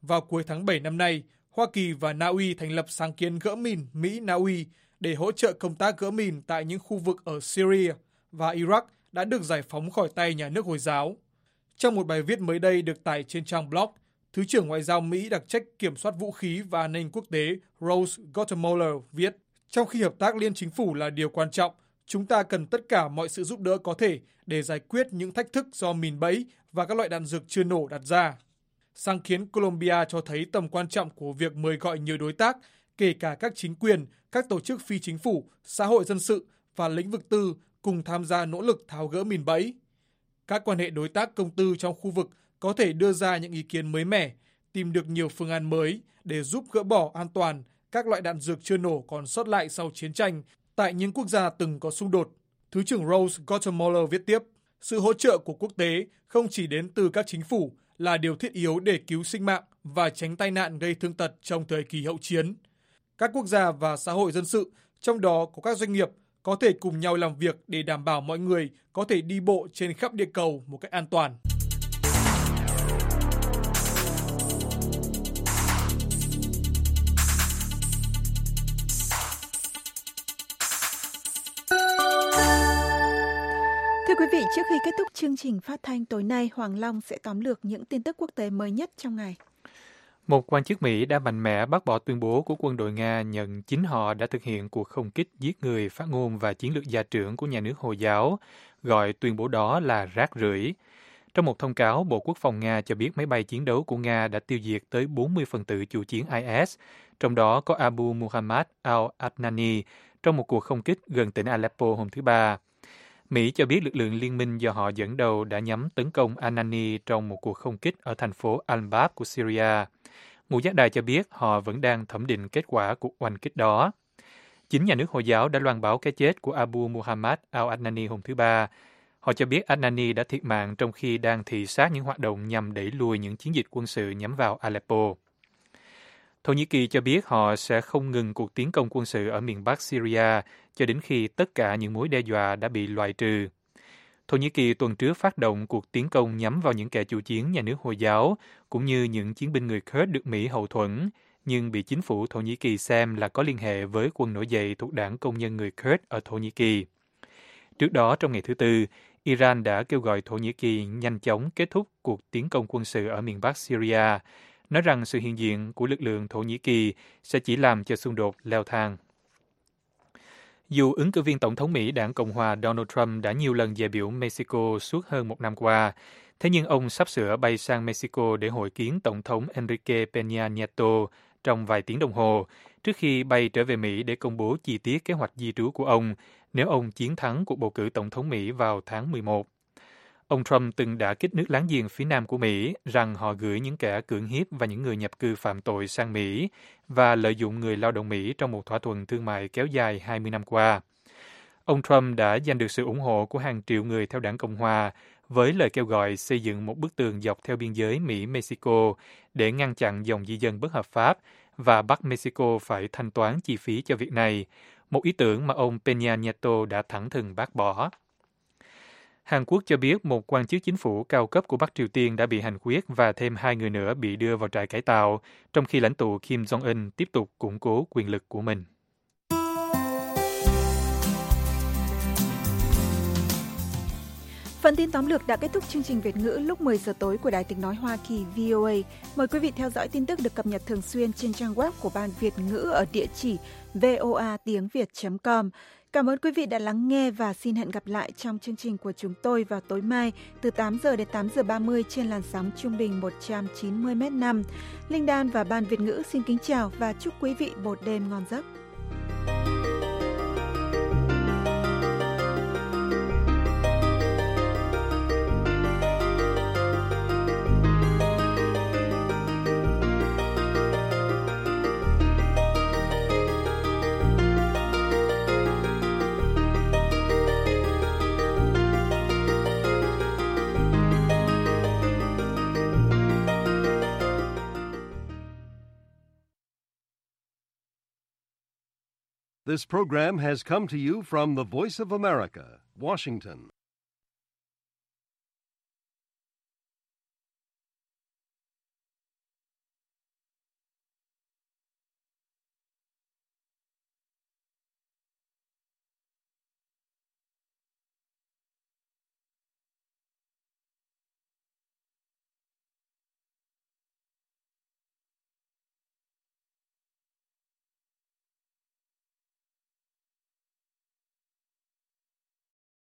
Vào cuối tháng bảy năm nay, Hoa Kỳ và Na Uy thành lập sáng kiến gỡ mìn Mỹ-Na Uy để hỗ trợ công tác gỡ mìn tại những khu vực ở Syria và Iraq đã được giải phóng khỏi tay nhà nước Hồi giáo. Trong một bài viết mới đây được tải trên trang blog, Thứ trưởng Ngoại giao Mỹ đặc trách kiểm soát vũ khí và an ninh quốc tế Rose Gottemoeller viết, trong khi hợp tác liên chính phủ là điều quan trọng, chúng ta cần tất cả mọi sự giúp đỡ có thể để giải quyết những thách thức do mìn bẫy và các loại đạn dược chưa nổ đặt ra. Sáng kiến Colombia cho thấy tầm quan trọng của việc mời gọi nhiều đối tác, kể cả các chính quyền, các tổ chức phi chính phủ, xã hội dân sự và lĩnh vực tư cùng tham gia nỗ lực tháo gỡ mìn bẫy. Các quan hệ đối tác công tư trong khu vực có thể đưa ra những ý kiến mới mẻ, tìm được nhiều phương án mới để giúp gỡ bỏ an toàn các loại đạn dược chưa nổ còn sót lại sau chiến tranh tại những quốc gia từng có xung đột. Thứ trưởng Rose Gottemoeller viết tiếp, sự hỗ trợ của quốc tế không chỉ đến từ các chính phủ là điều thiết yếu để cứu sinh mạng và tránh tai nạn gây thương tật trong thời kỳ hậu chiến. Các quốc gia và xã hội dân sự, trong đó có các doanh nghiệp, có thể cùng nhau làm việc để đảm bảo mọi người có thể đi bộ trên khắp địa cầu một cách an toàn. Thưa quý vị, trước khi kết thúc chương trình phát thanh tối nay, Hoàng Long sẽ tóm lược những tin tức quốc tế mới nhất trong ngày. Một quan chức Mỹ đã mạnh mẽ bác bỏ tuyên bố của quân đội Nga nhận chính họ đã thực hiện cuộc không kích giết người phát ngôn và chiến lược gia trưởng của nhà nước Hồi giáo, gọi tuyên bố đó là rác rưởi. Trong một thông cáo, Bộ Quốc phòng Nga cho biết máy bay chiến đấu của Nga đã tiêu diệt tới bốn mươi phần tử chủ chiến I S, trong đó có Abu Muhammad al-Adnani, trong một cuộc không kích gần tỉnh Aleppo hôm thứ Ba. Mỹ cho biết lực lượng liên minh do họ dẫn đầu đã nhắm tấn công Adnani trong một cuộc không kích ở thành phố Al-Bab của Syria. Ngũ giác đài cho biết họ vẫn đang thẩm định kết quả cuộc oanh kích đó. Chính nhà nước Hồi giáo đã loan báo cái chết của Abu Muhammad al-Adnani hôm thứ Ba. Họ cho biết Adnani đã thiệt mạng trong khi đang thị sát những hoạt động nhằm đẩy lùi những chiến dịch quân sự nhắm vào Aleppo. Thổ Nhĩ Kỳ cho biết họ sẽ không ngừng cuộc tiến công quân sự ở miền Bắc Syria cho đến khi tất cả những mối đe dọa đã bị loại trừ. Thổ Nhĩ Kỳ tuần trước phát động cuộc tiến công nhắm vào những kẻ chủ chiến nhà nước Hồi giáo, cũng như những chiến binh người Kurd được Mỹ hậu thuẫn, nhưng bị chính phủ Thổ Nhĩ Kỳ xem là có liên hệ với quân nổi dậy thuộc đảng Công nhân người Kurd ở Thổ Nhĩ Kỳ. Trước đó, trong ngày thứ Tư, Iran đã kêu gọi Thổ Nhĩ Kỳ nhanh chóng kết thúc cuộc tiến công quân sự ở miền Bắc Syria, nói rằng sự hiện diện của lực lượng Thổ Nhĩ Kỳ sẽ chỉ làm cho xung đột leo thang. Dù ứng cử viên Tổng thống Mỹ đảng Cộng hòa Donald Trump đã nhiều lần dè biểu Mexico suốt hơn một năm qua, thế nhưng ông sắp sửa bay sang Mexico để hội kiến Tổng thống Enrique Peña Nieto trong vài tiếng đồng hồ, trước khi bay trở về Mỹ để công bố chi tiết kế hoạch di trú của ông nếu ông chiến thắng cuộc bầu cử Tổng thống Mỹ vào tháng mười một. Ông Trump từng đả kích nước láng giềng phía nam của Mỹ rằng họ gửi những kẻ cưỡng hiếp và những người nhập cư phạm tội sang Mỹ và lợi dụng người lao động Mỹ trong một thỏa thuận thương mại kéo dài hai mươi năm qua. Ông Trump đã giành được sự ủng hộ của hàng triệu người theo đảng Cộng hòa với lời kêu gọi xây dựng một bức tường dọc theo biên giới Mỹ-Mexico để ngăn chặn dòng di dân bất hợp pháp và bắt Mexico phải thanh toán chi phí cho việc này, một ý tưởng mà ông Peña Nieto đã thẳng thừng bác bỏ. Hàn Quốc cho biết một quan chức chính phủ cao cấp của Bắc Triều Tiên đã bị hành quyết và thêm hai người nữa bị đưa vào trại cải tạo, trong khi lãnh tụ Kim Jong-un tiếp tục củng cố quyền lực của mình. Phần tin tóm lược đã kết thúc chương trình Việt ngữ lúc mười giờ tối của Đài Tiếng Nói Hoa Kỳ V O A. Mời quý vị theo dõi tin tức được cập nhật thường xuyên trên trang web của Ban Việt ngữ ở địa chỉ voa tiếng việt chấm com. Cảm ơn quý vị đã lắng nghe và xin hẹn gặp lại trong chương trình của chúng tôi vào tối mai từ tám giờ đến tám giờ ba mươi trên làn sóng trung bình một trăm chín mươi mét năm. Linh Đan và Ban Việt ngữ xin kính chào và chúc quý vị một đêm ngon giấc. This program has come to you from the Voice of America, Washington.